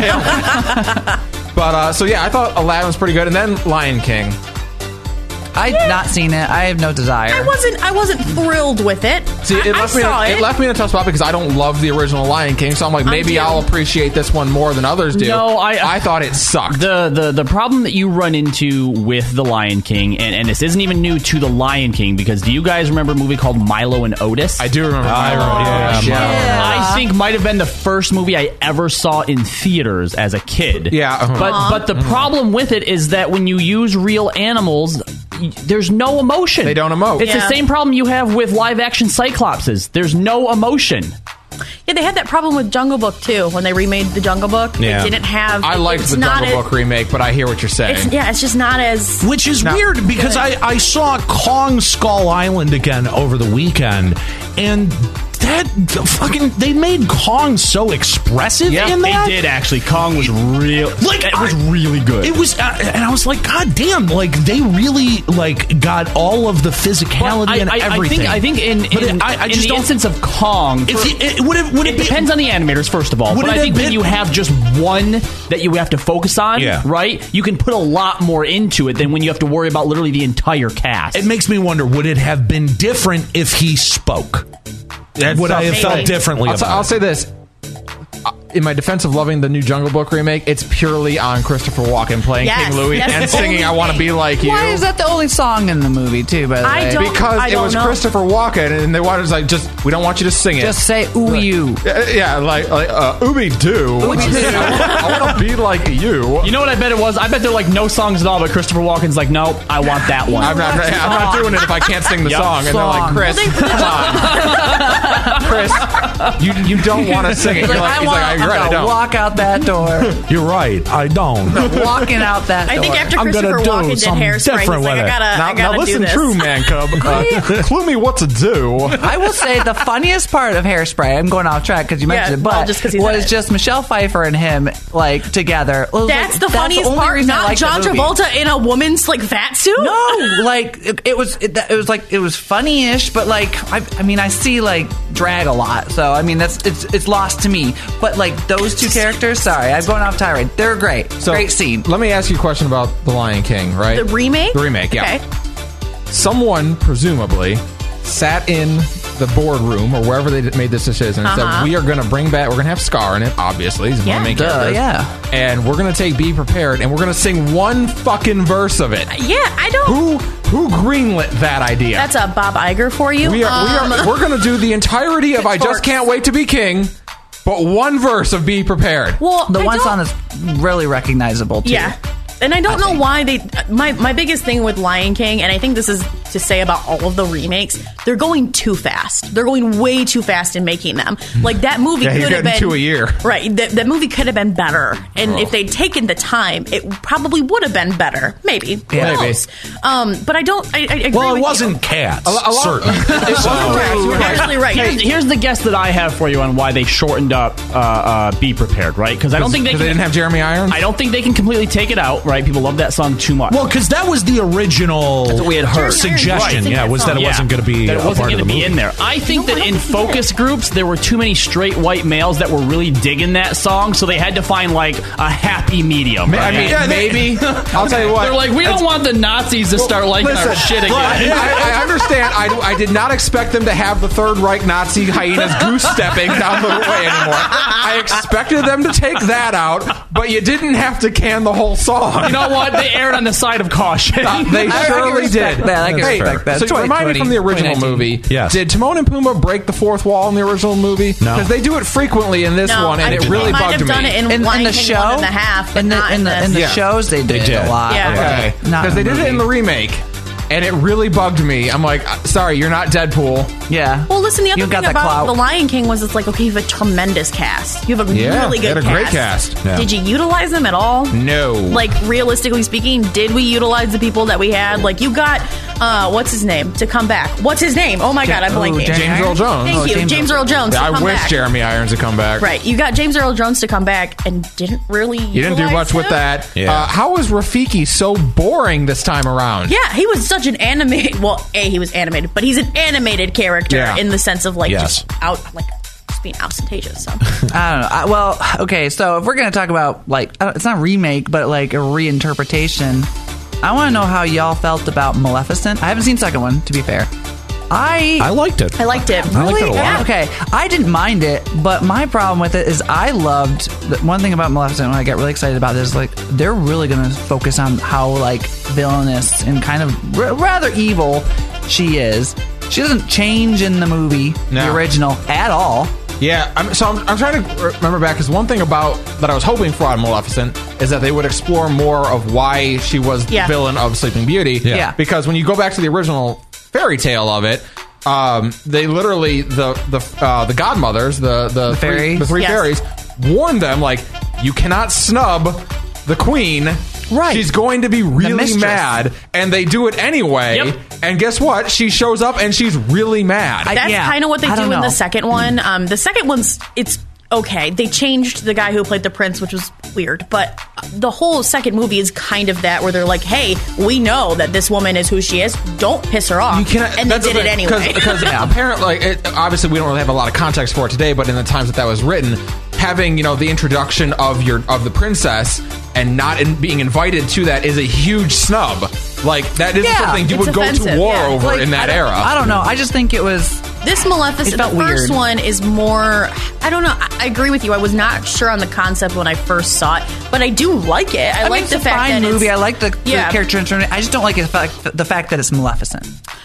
But so yeah, I thought Aladdin was pretty good, and then Lion King. I've not seen it. I have no desire. I wasn't thrilled with it. See, it left me in a tough spot because I don't love the original Lion King, so I'm like, maybe I'll appreciate this one more than others do. No, I thought it sucked. The problem that you run into with the Lion King, and this isn't even new to the Lion King, because do you guys remember a movie called Milo and Otis? I do remember Milo. Yeah. I think might have been the first movie I ever saw in theaters as a kid. Yeah, but the problem with it is that when you use real animals, there's no emotion. They don't emote. It's the same problem you have with live-action Cyclopses. There's no emotion. Yeah, they had that problem with Jungle Book too when they remade the Jungle Book. Yeah. They didn't have. I liked the Jungle Book remake, but I hear what you're saying. It's just not as. Which is weird because I saw Kong Skull Island again over the weekend, and they made Kong so expressive in that. They did actually. Kong was real. It was really good. It was, and I was like, God damn! Like they really got all of the physicality and everything. I think in the instance of Kong, it depends on the animators first of all. But I think when you have just one that you have to focus on, right? You can put a lot more into it than when you have to worry about literally the entire cast. It makes me wonder: would it have been different if he spoke? Would I have felt differently about it? I'll say this. In my defense of loving the new Jungle Book remake, it's purely on Christopher Walken playing King Louis and singing "I Want to Be Like You." Why is that the only song in the movie, too, by the way? Because it was Christopher Walken, and they wanted to we don't want you to sing it. Just say "ooh you." Yeah, like "ooby doo." I want to be like you. You know what I bet it was? I bet there are no songs at all, but Christopher Walken's like, no, I want that one. I'm not doing it if I can't sing the song. And they're like, Chris, come on. Chris, you don't want to sing it. He's like, I don't. Walk out that door. You're right. I don't. Walking out that door. I think after Christopher Walken did Hairspray, he's like, I gotta listen do this. true, man cub. Clue me what to do. I will say the funniest part of Hairspray, I'm going off track because you mentioned it, but was just Michelle Pfeiffer and him together. That's the funniest part. Not John Travolta in a woman's fat suit. No, it was funny-ish, but I see drag a lot, so I mean it's lost to me. But those two characters, sorry, I'm going off tirade. They're great. So, great scene. Let me ask you a question about The Lion King, right? The remake? The remake, yeah. Okay. Someone, presumably, sat in the boardroom or wherever they made this decision and said, we're going to have Scar in it, obviously. He's one of the main characters. Yeah. And we're going to take Be Prepared and we're going to sing one fucking verse of it. Yeah, I don't... Who greenlit that idea? That's a Bob Iger for you. We're going to do the entirety of I Just Can't Wait to Be King, but one verse of Be Prepared. Well, the one song is really recognizable, too. Yeah. And I don't know why they... My biggest thing with Lion King, and I think this is to say about all of the remakes, they're going too fast. They're going way too fast in making them. That movie could have been... 2 a year. Right. That movie could have been better. And if they'd taken the time, it probably would have been better. Maybe. Who knows? But I don't... I agree well, it with wasn't Cats. Certainly. You're actually right. Here's the guess that I have for you on why they shortened up Be Prepared, right? Because I don't think they didn't have Jeremy Irons? I don't think they can completely take it out, right? People love that song too much. Well, because that was the original That's what we had heard. suggestion, was that it wasn't going to be that it wasn't going to be in there. I think that in focus groups, there were too many straight white males that were really digging that song, so they had to find a happy medium. Right? I mean, maybe. I'll tell you what. They're like, we don't want the Nazis to start liking our shit again. I understand. I did not expect them to have the Third Reich Nazi hyenas goose stepping down the way anymore. I expected them to take that out, but you didn't have to can the whole song. You know what? They erred on the side of caution. They surely did. That. So remind me from the original movie. Yes. Did Timon and Pumbaa break the fourth wall in the original movie? No. Because they do it frequently in this one, and it really bugged me. Done it in the show, 1.5. In the shows, they did a lot. Yeah. Okay. Because they did it in the remake. And it really bugged me. I'm like, sorry, you're not Deadpool. Yeah. Well, listen, the other thing about The Lion King was it's like, okay, you have a tremendous cast. You have a really good cast. They had a great cast. Yeah. Did you utilize them at all? No. Like, realistically speaking, did we utilize the people that we had? Like, you got, what's his name to come back? What's his name? Oh my God, I'm blanking. James Earl Jones. Thank you. James Earl Jones. Yeah, to come I wish back. Jeremy Irons would come back. Right. You got James Earl Jones to come back and didn't really You didn't do much with that. Yeah. How was Rafiki so boring this time around? Yeah, he was such an animated. Well, he was animated, but he's an animated character in the sense of like just being ostentatious. So I don't know. Okay, so if we're gonna talk about like it's not a remake, but like a reinterpretation, I want to know how y'all felt about Maleficent. I haven't seen the second one, to be fair. I liked it. I liked it. I liked it a lot. Yeah. Okay, I didn't mind it, but my problem with it is I loved one thing about Maleficent. When I get really excited about this, like they're really going to focus on how like villainous and kind of rather evil she is. She doesn't change in the movie, the original, at all. Yeah, I'm trying to remember back, because one thing about that I was hoping for on Maleficent is that they would explore more of why she was the villain of Sleeping Beauty. Yeah. Because when you go back to the original fairy tale of it, they literally the godmothers, the three fairies, warned them like, you cannot snub the queen. Right. She's going to be really mad, and they do it anyway. Yep. And guess what? She shows up and she's really mad. That's kind of what they do in the second one. The second one's it's okay. They changed the guy who played the prince, which was weird, but the whole second movie is kind of that, where they're like, hey, we know that this woman is who she is. Don't piss her off. And they did it anyway. Because apparently, obviously, we don't really have a lot of context for it today, but in the times that was written, having the introduction of the princess and not being invited to that is a huge snub. Like, that is something you would go to war over in that era. I don't know. I just think it was... This Maleficent, the first one is more... I don't know. I agree with you. I was not sure on the concept when I first saw it, but I do like it. I like the fact that movie. I like the character internment. I just don't like the fact that it's Maleficent.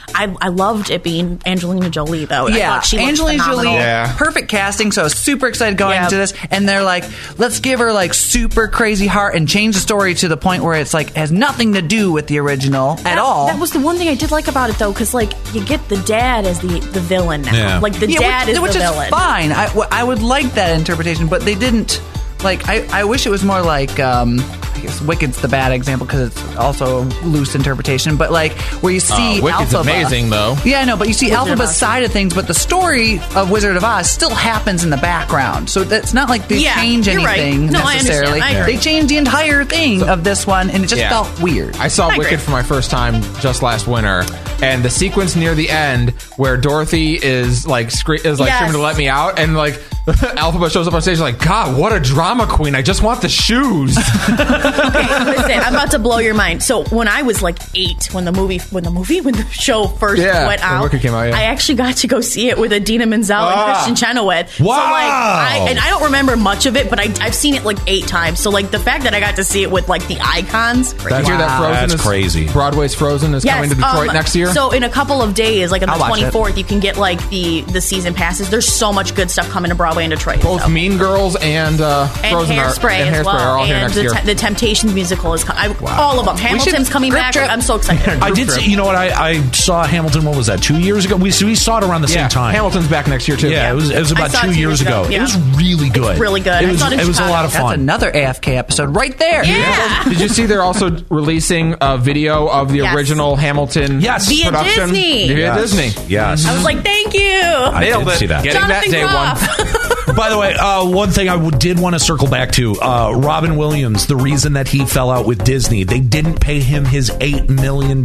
I loved it being Angelina Jolie, though. Yeah, I thought she Angelina phenomenal. Jolie, perfect casting. So I was super excited going into this, and they're like, let's give her like super crazy heart and change the story to the point where it's like has nothing to do with the original at all. That was the one thing I did like about it, though, because like you get the dad as the villain now. Yeah. Like the dad is the villain. Which is fine. I would like that interpretation, but they didn't. Like, I wish it was more like, I guess Wicked's the bad example because it's also loose interpretation, but like where you see Wicked's Elphaba. amazing, though. Yeah, I know, but you see Elphaba's side of things, but the story of Wizard of Oz still happens in the background. So that's not like they change anything necessarily. They changed the entire thing of this one, and it just felt weird. I saw Wicked for my first time just last winter, and the sequence near the end where Dorothy is like screaming to let me out, and like Elphaba shows up on stage like, God, what a drama queen! I just want the shoes. Okay, listen, I'm about to blow your mind. So when I was like 8, when the show first went out, Wicked came out, I actually got to go see it with Idina Menzel and Christian Chenoweth. Wow! So like, I don't remember much of it, but I've seen it like 8 times. So like the fact that I got to see it with like the icons, Did you hear that Frozen that's crazy. Broadway's Frozen is coming to Detroit next year. So in a couple of days, like on the 24th, you can get like the season passes. There's so much good stuff coming to Broadway in Detroit. Both Mean Girls and Frozen Hairspray are all here next year. The Temptations musical is all of them. Hamilton's coming back. I'm so excited. I did see, you know what? I saw Hamilton, what was that, 2 years ago? We saw it around the same time. Hamilton's back next year, too. Yeah, it was about 2 years ago. Yeah. It was really good. It's really good. It was a lot of fun. That's another AFK episode right there. Yeah. Did you see they're also releasing a video of the original Hamilton production? Via Disney. Yes. I was like, thank you. I Nailed did it. see that. Getting Jonathan that day one. By the way, one thing I did want to circle back to, Robin Williams, the reason that he fell out with Disney, they didn't pay him his $8 million.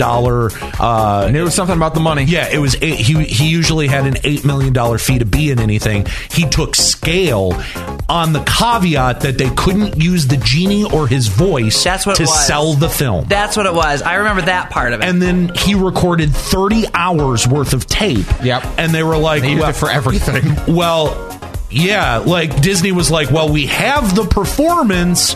And it was something about the money. Yeah, it was. He usually had an $8 million fee to be in anything. He took scale on the caveat that they couldn't use the genie or his voice to sell the film. That's what it was. I remember that part of it. And then he recorded 30 hours worth of tape. Yep. And they were like, they used it for everything. Well, Yeah, like Disney was like, well, we have the performance,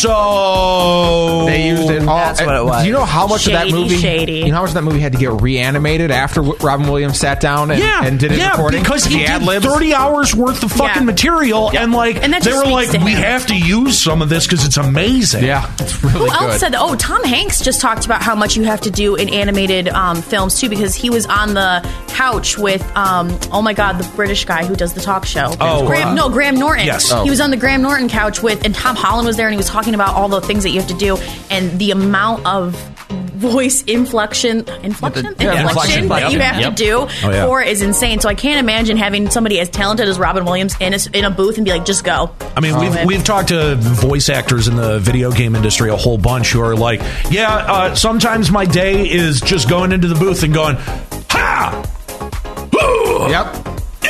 so they used it all. That's what it was. Do you know how much of that movie? You know how much of that movie had to get reanimated after Robin Williams sat down and did his recording? Because he did 30 hours worth of fucking material, and they were like, we have to use some of this because it's amazing. Yeah, it's really good. Who else said that? Oh, Tom Hanks just talked about how much you have to do in animated films too, because he was on the couch with oh my god, the British guy who does the talk show. Graham Norton. Yes. He was on the Graham Norton couch and Tom Holland was there, and he was talking about all the things that you have to do and the amount of voice inflection that you have to do for it is insane. So I can't imagine having somebody as talented as Robin Williams in a booth and be like, just go. I mean, we've talked to voice actors in the video game industry a whole bunch who are like, sometimes my day is just going into the booth and going, ha! Ooh! Yep.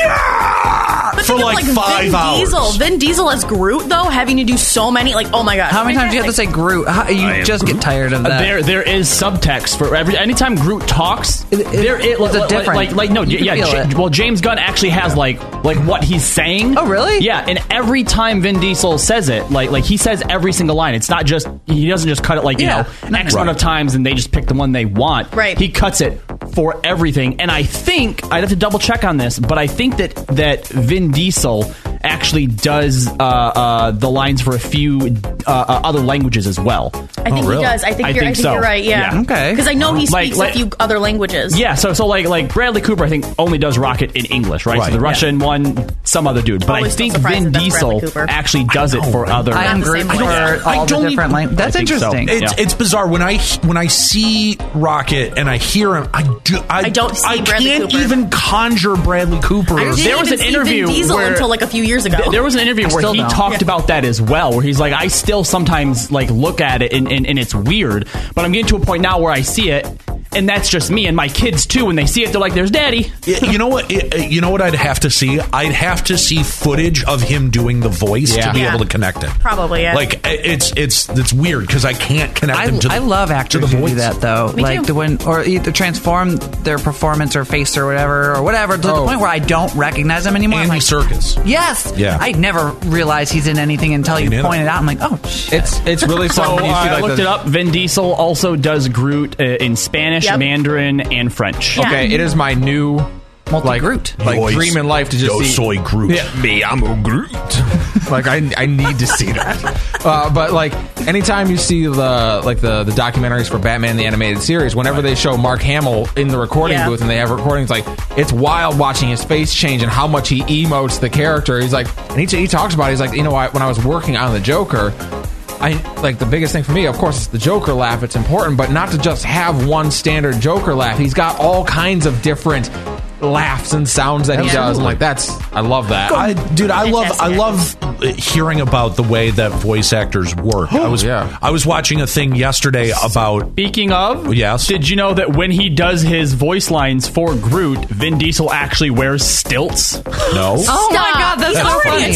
But for like 5 hours. Vin Diesel as Groot, though, having to do so many, oh my god. How many times do you have to say Groot? You just get tired of that. There is subtext for anytime Groot talks. It's a different. Well, James Gunn actually has like what he's saying. Oh, really? Yeah, and every time Vin Diesel says it, like he says every single line. It's not just he doesn't just cut it X amount of times and they just pick the one they want. Right. He cuts it for everything, and I think I'd have to double check on this, but I think that Vin Diesel actually does the lines for a few other languages as well. I think he does. I think you're right. Yeah. Okay. Because I know he speaks a few other languages. Yeah. So like Bradley Cooper, I think only does Rocket in English, right? So the Russian one, some other dude. But I think Vin Diesel actually does it for other. I am Groot for all the different languages. That's interesting. It's bizarre when I see Rocket and I hear him. I can't even conjure Bradley Cooper. There was an interview Vin Diesel until a few years ago. There was an interview where he talked about that as well, where he's like, I still sometimes look at it and it's weird, but I'm getting to a point now where I see it, and that's just me, and my kids too. When they see it, they're like, "There's Daddy." You know what? I'd have to see. I'd have to see footage of him doing the voice to be able to connect it. Probably, yeah. It's weird because I can't connect him to. I love actors who do that though. Me too. Or either transform their performance or face or whatever to the point where I don't recognize them anymore. Andy Serkis. Yes. Yeah. I never realized he's in anything until you point it out. I'm like, oh shit. It's really fun when you see I looked it up. Vin Diesel also does Groot in Spanish, Mandarin, and French. Yeah. Okay, it is my new Groot. Dream in life to just see. Soy Groot. Yeah, me, I'm a Groot. I need to see that. But anytime you see the documentaries for Batman the Animated Series, whenever they show Mark Hamill in the recording booth and they have recordings, it's wild watching his face change and how much he emotes the character. He's like, and he talks about it, he's like, when I was working on the Joker, the biggest thing for me, of course, is the Joker laugh. It's important, but not to just have one standard Joker laugh. He's got all kinds of different laughs and sounds that he does. I'm like, I love that. I love hearing about the way that voice actors work. I was watching a thing yesterday about. Speaking of, yes, did you know that when he does his voice lines for Groot, Vin Diesel actually wears stilts? No. Oh my god, that's so funny.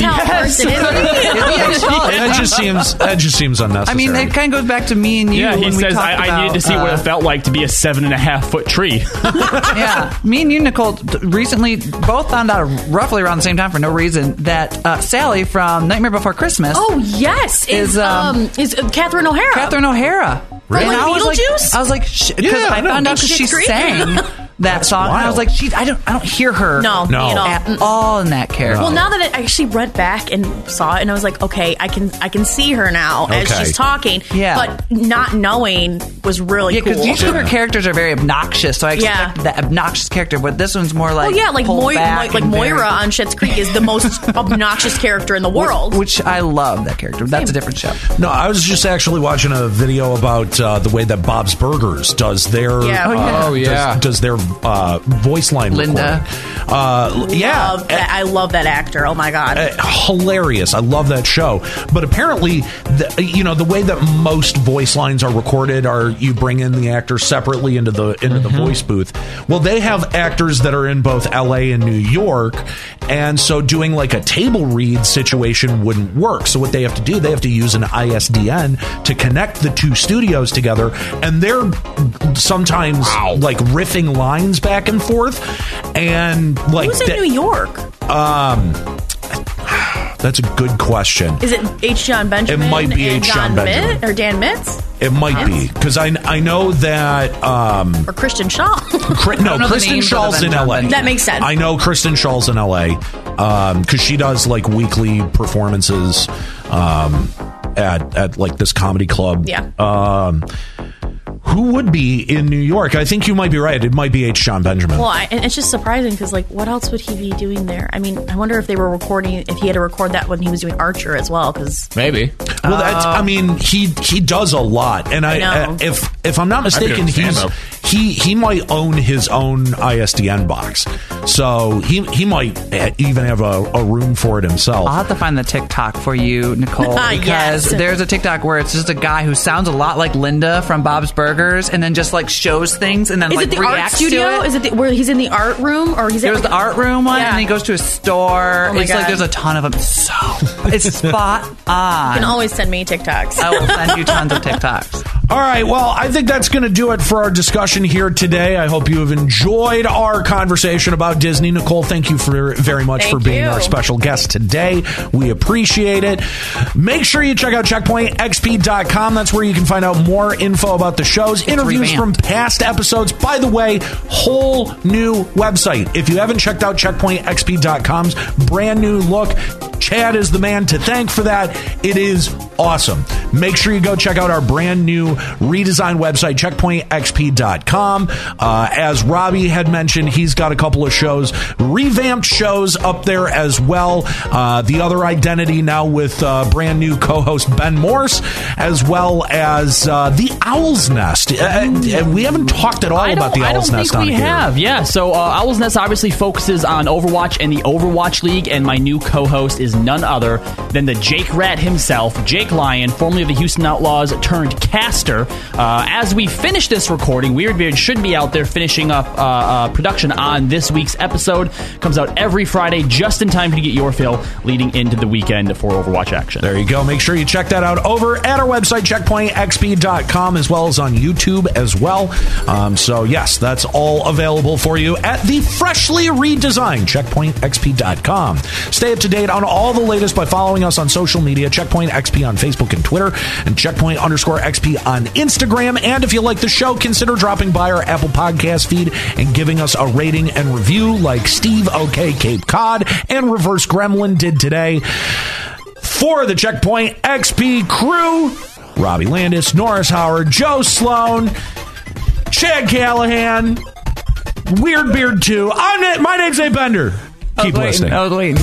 That just seems unnecessary. I mean, it kind of goes back to me and you. Yeah, he says I needed to see what it felt like to be a 7.5-foot tree. Yeah, me and you, Nicole, recently both found out roughly around the same time for no reason that Sally from Nightmare Before Christmas. Oh yes, is Catherine O'Hara. Catherine O'Hara. Right? And Beetlejuice? I was like, because I found out because she sang that song, and I was like, I don't hear her at all in that character. Well, now that I actually read back and saw it, and I was like, okay, I can see her now as she's talking. Yeah. But not knowing was really cool. Because usually her characters are very obnoxious, so I expected that obnoxious character, but this one's more like Moira on Schitt's Creek is the most obnoxious character in the world. Which I love that character. That's a different show. No, I was just actually watching a video about the way that Bob's Burgers does their does their voice line Linda. I love that actor. Oh my god, hilarious! I love that show. But apparently, the way that most voice lines are recorded are you bring in the actor separately into the voice booth. Well, they have actors that are in both LA and New York, and so doing like a table read situation wouldn't work. So what they have to do, they have to use an ISDN to connect the two studios together, and they're sometimes like riffing lines back and forth, and like who's in New York? That's a good question. Is it H. John Benjamin? It might be H. John Benjamin. Or Dan Mitz? It might be, because I know that... or Kristen Schaal. Kristen Schaal's in L.A. That makes sense. I know Kristen Schaal's in L.A. Because she does like weekly performances at like this comedy club. Yeah. Who would be in New York? I think you might be right. It might be H. John Benjamin. Well, and it's just surprising because, like, what else would he be doing there? I mean, I wonder if they were recording, if he had to record that when he was doing Archer as well. Because maybe. Well, that's, I mean, he does a lot, and if I'm not mistaken, he might own his own ISDN box, so he might even have a room for it himself. I'll have to find the TikTok for you, Nicole, because there's a TikTok where it's just a guy who sounds a lot like Linda from Bob's Burgers, and then just like shows things, and then is like it the reacts art studio? to it. Is it where he's in the art room, or he's the art room one, and he goes to a store. Oh my it's God. like there's a ton of them. So it's spot on. You can always send me TikToks. I will send you tons of TikToks. All right, well, I think that's going to do it for our discussion here today. I hope you have enjoyed our conversation about Disney. Nicole, thank you very much for being our special guest today. We appreciate it. Make sure you check out checkpointxp.com. That's where you can find out more info about the shows, interviews from past episodes. By the way, whole new website. If you haven't checked out checkpointxp.com's brand new look, Chad is the man to thank for that. It is awesome. Make sure you go check out our brand new redesigned website, checkpointxp.com. As Robbie had mentioned, he's got a couple of shows, revamped shows up there as well. The Other Identity now with brand new co-host Ben Morse, as well as The Owl's Nest. We haven't talked at all about The Owl's Nest on here. I don't think we have. Yeah, so Owl's Nest obviously focuses on Overwatch and the Overwatch League, and my new co-host is none other than the Jake Rat himself, Jake Lyon, formerly of the Houston Outlaws turned caster. As we finish this recording, Weird Beard should be out there finishing up production on this week's episode. Comes out every Friday, just in time to get your fill leading into the weekend for Overwatch action. There you go. Make sure you check that out over at our website, checkpointxp.com, as well as on YouTube as well. So, yes, that's all available for you at the freshly redesigned checkpointxp.com. Stay up to date on all the latest by following us on social media, Checkpoint XP on Facebook and Twitter, and Checkpoint_XP on Instagram. And if you like the show, consider dropping by our Apple Podcast feed and giving us a rating and review like Steve OK Cape Cod and Reverse Gremlin did today. For the Checkpoint XP crew, Robbie Landis, Norris Howard, Joe Sloan, Chad Callahan, Weird Beard 2. My name's Nate Bender. Keep listening. I was waiting.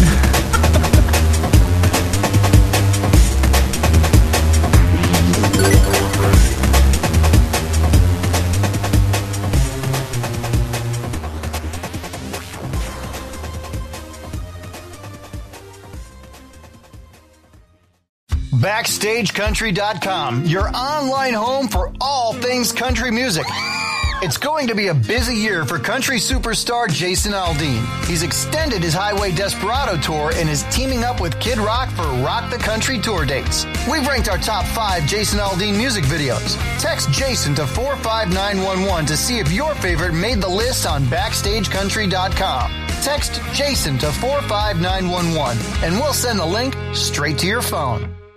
BackstageCountry.com, your online home for all things country music. It's going to be a busy year for country superstar Jason Aldean. He's extended his Highway Desperado tour and is teaming up with Kid Rock for Rock the Country tour dates. We've ranked our top 5 Jason Aldean music videos. Text Jason to 45911 to see if your favorite made the list on BackstageCountry.com. Text Jason to 45911 and we'll send the link straight to your phone.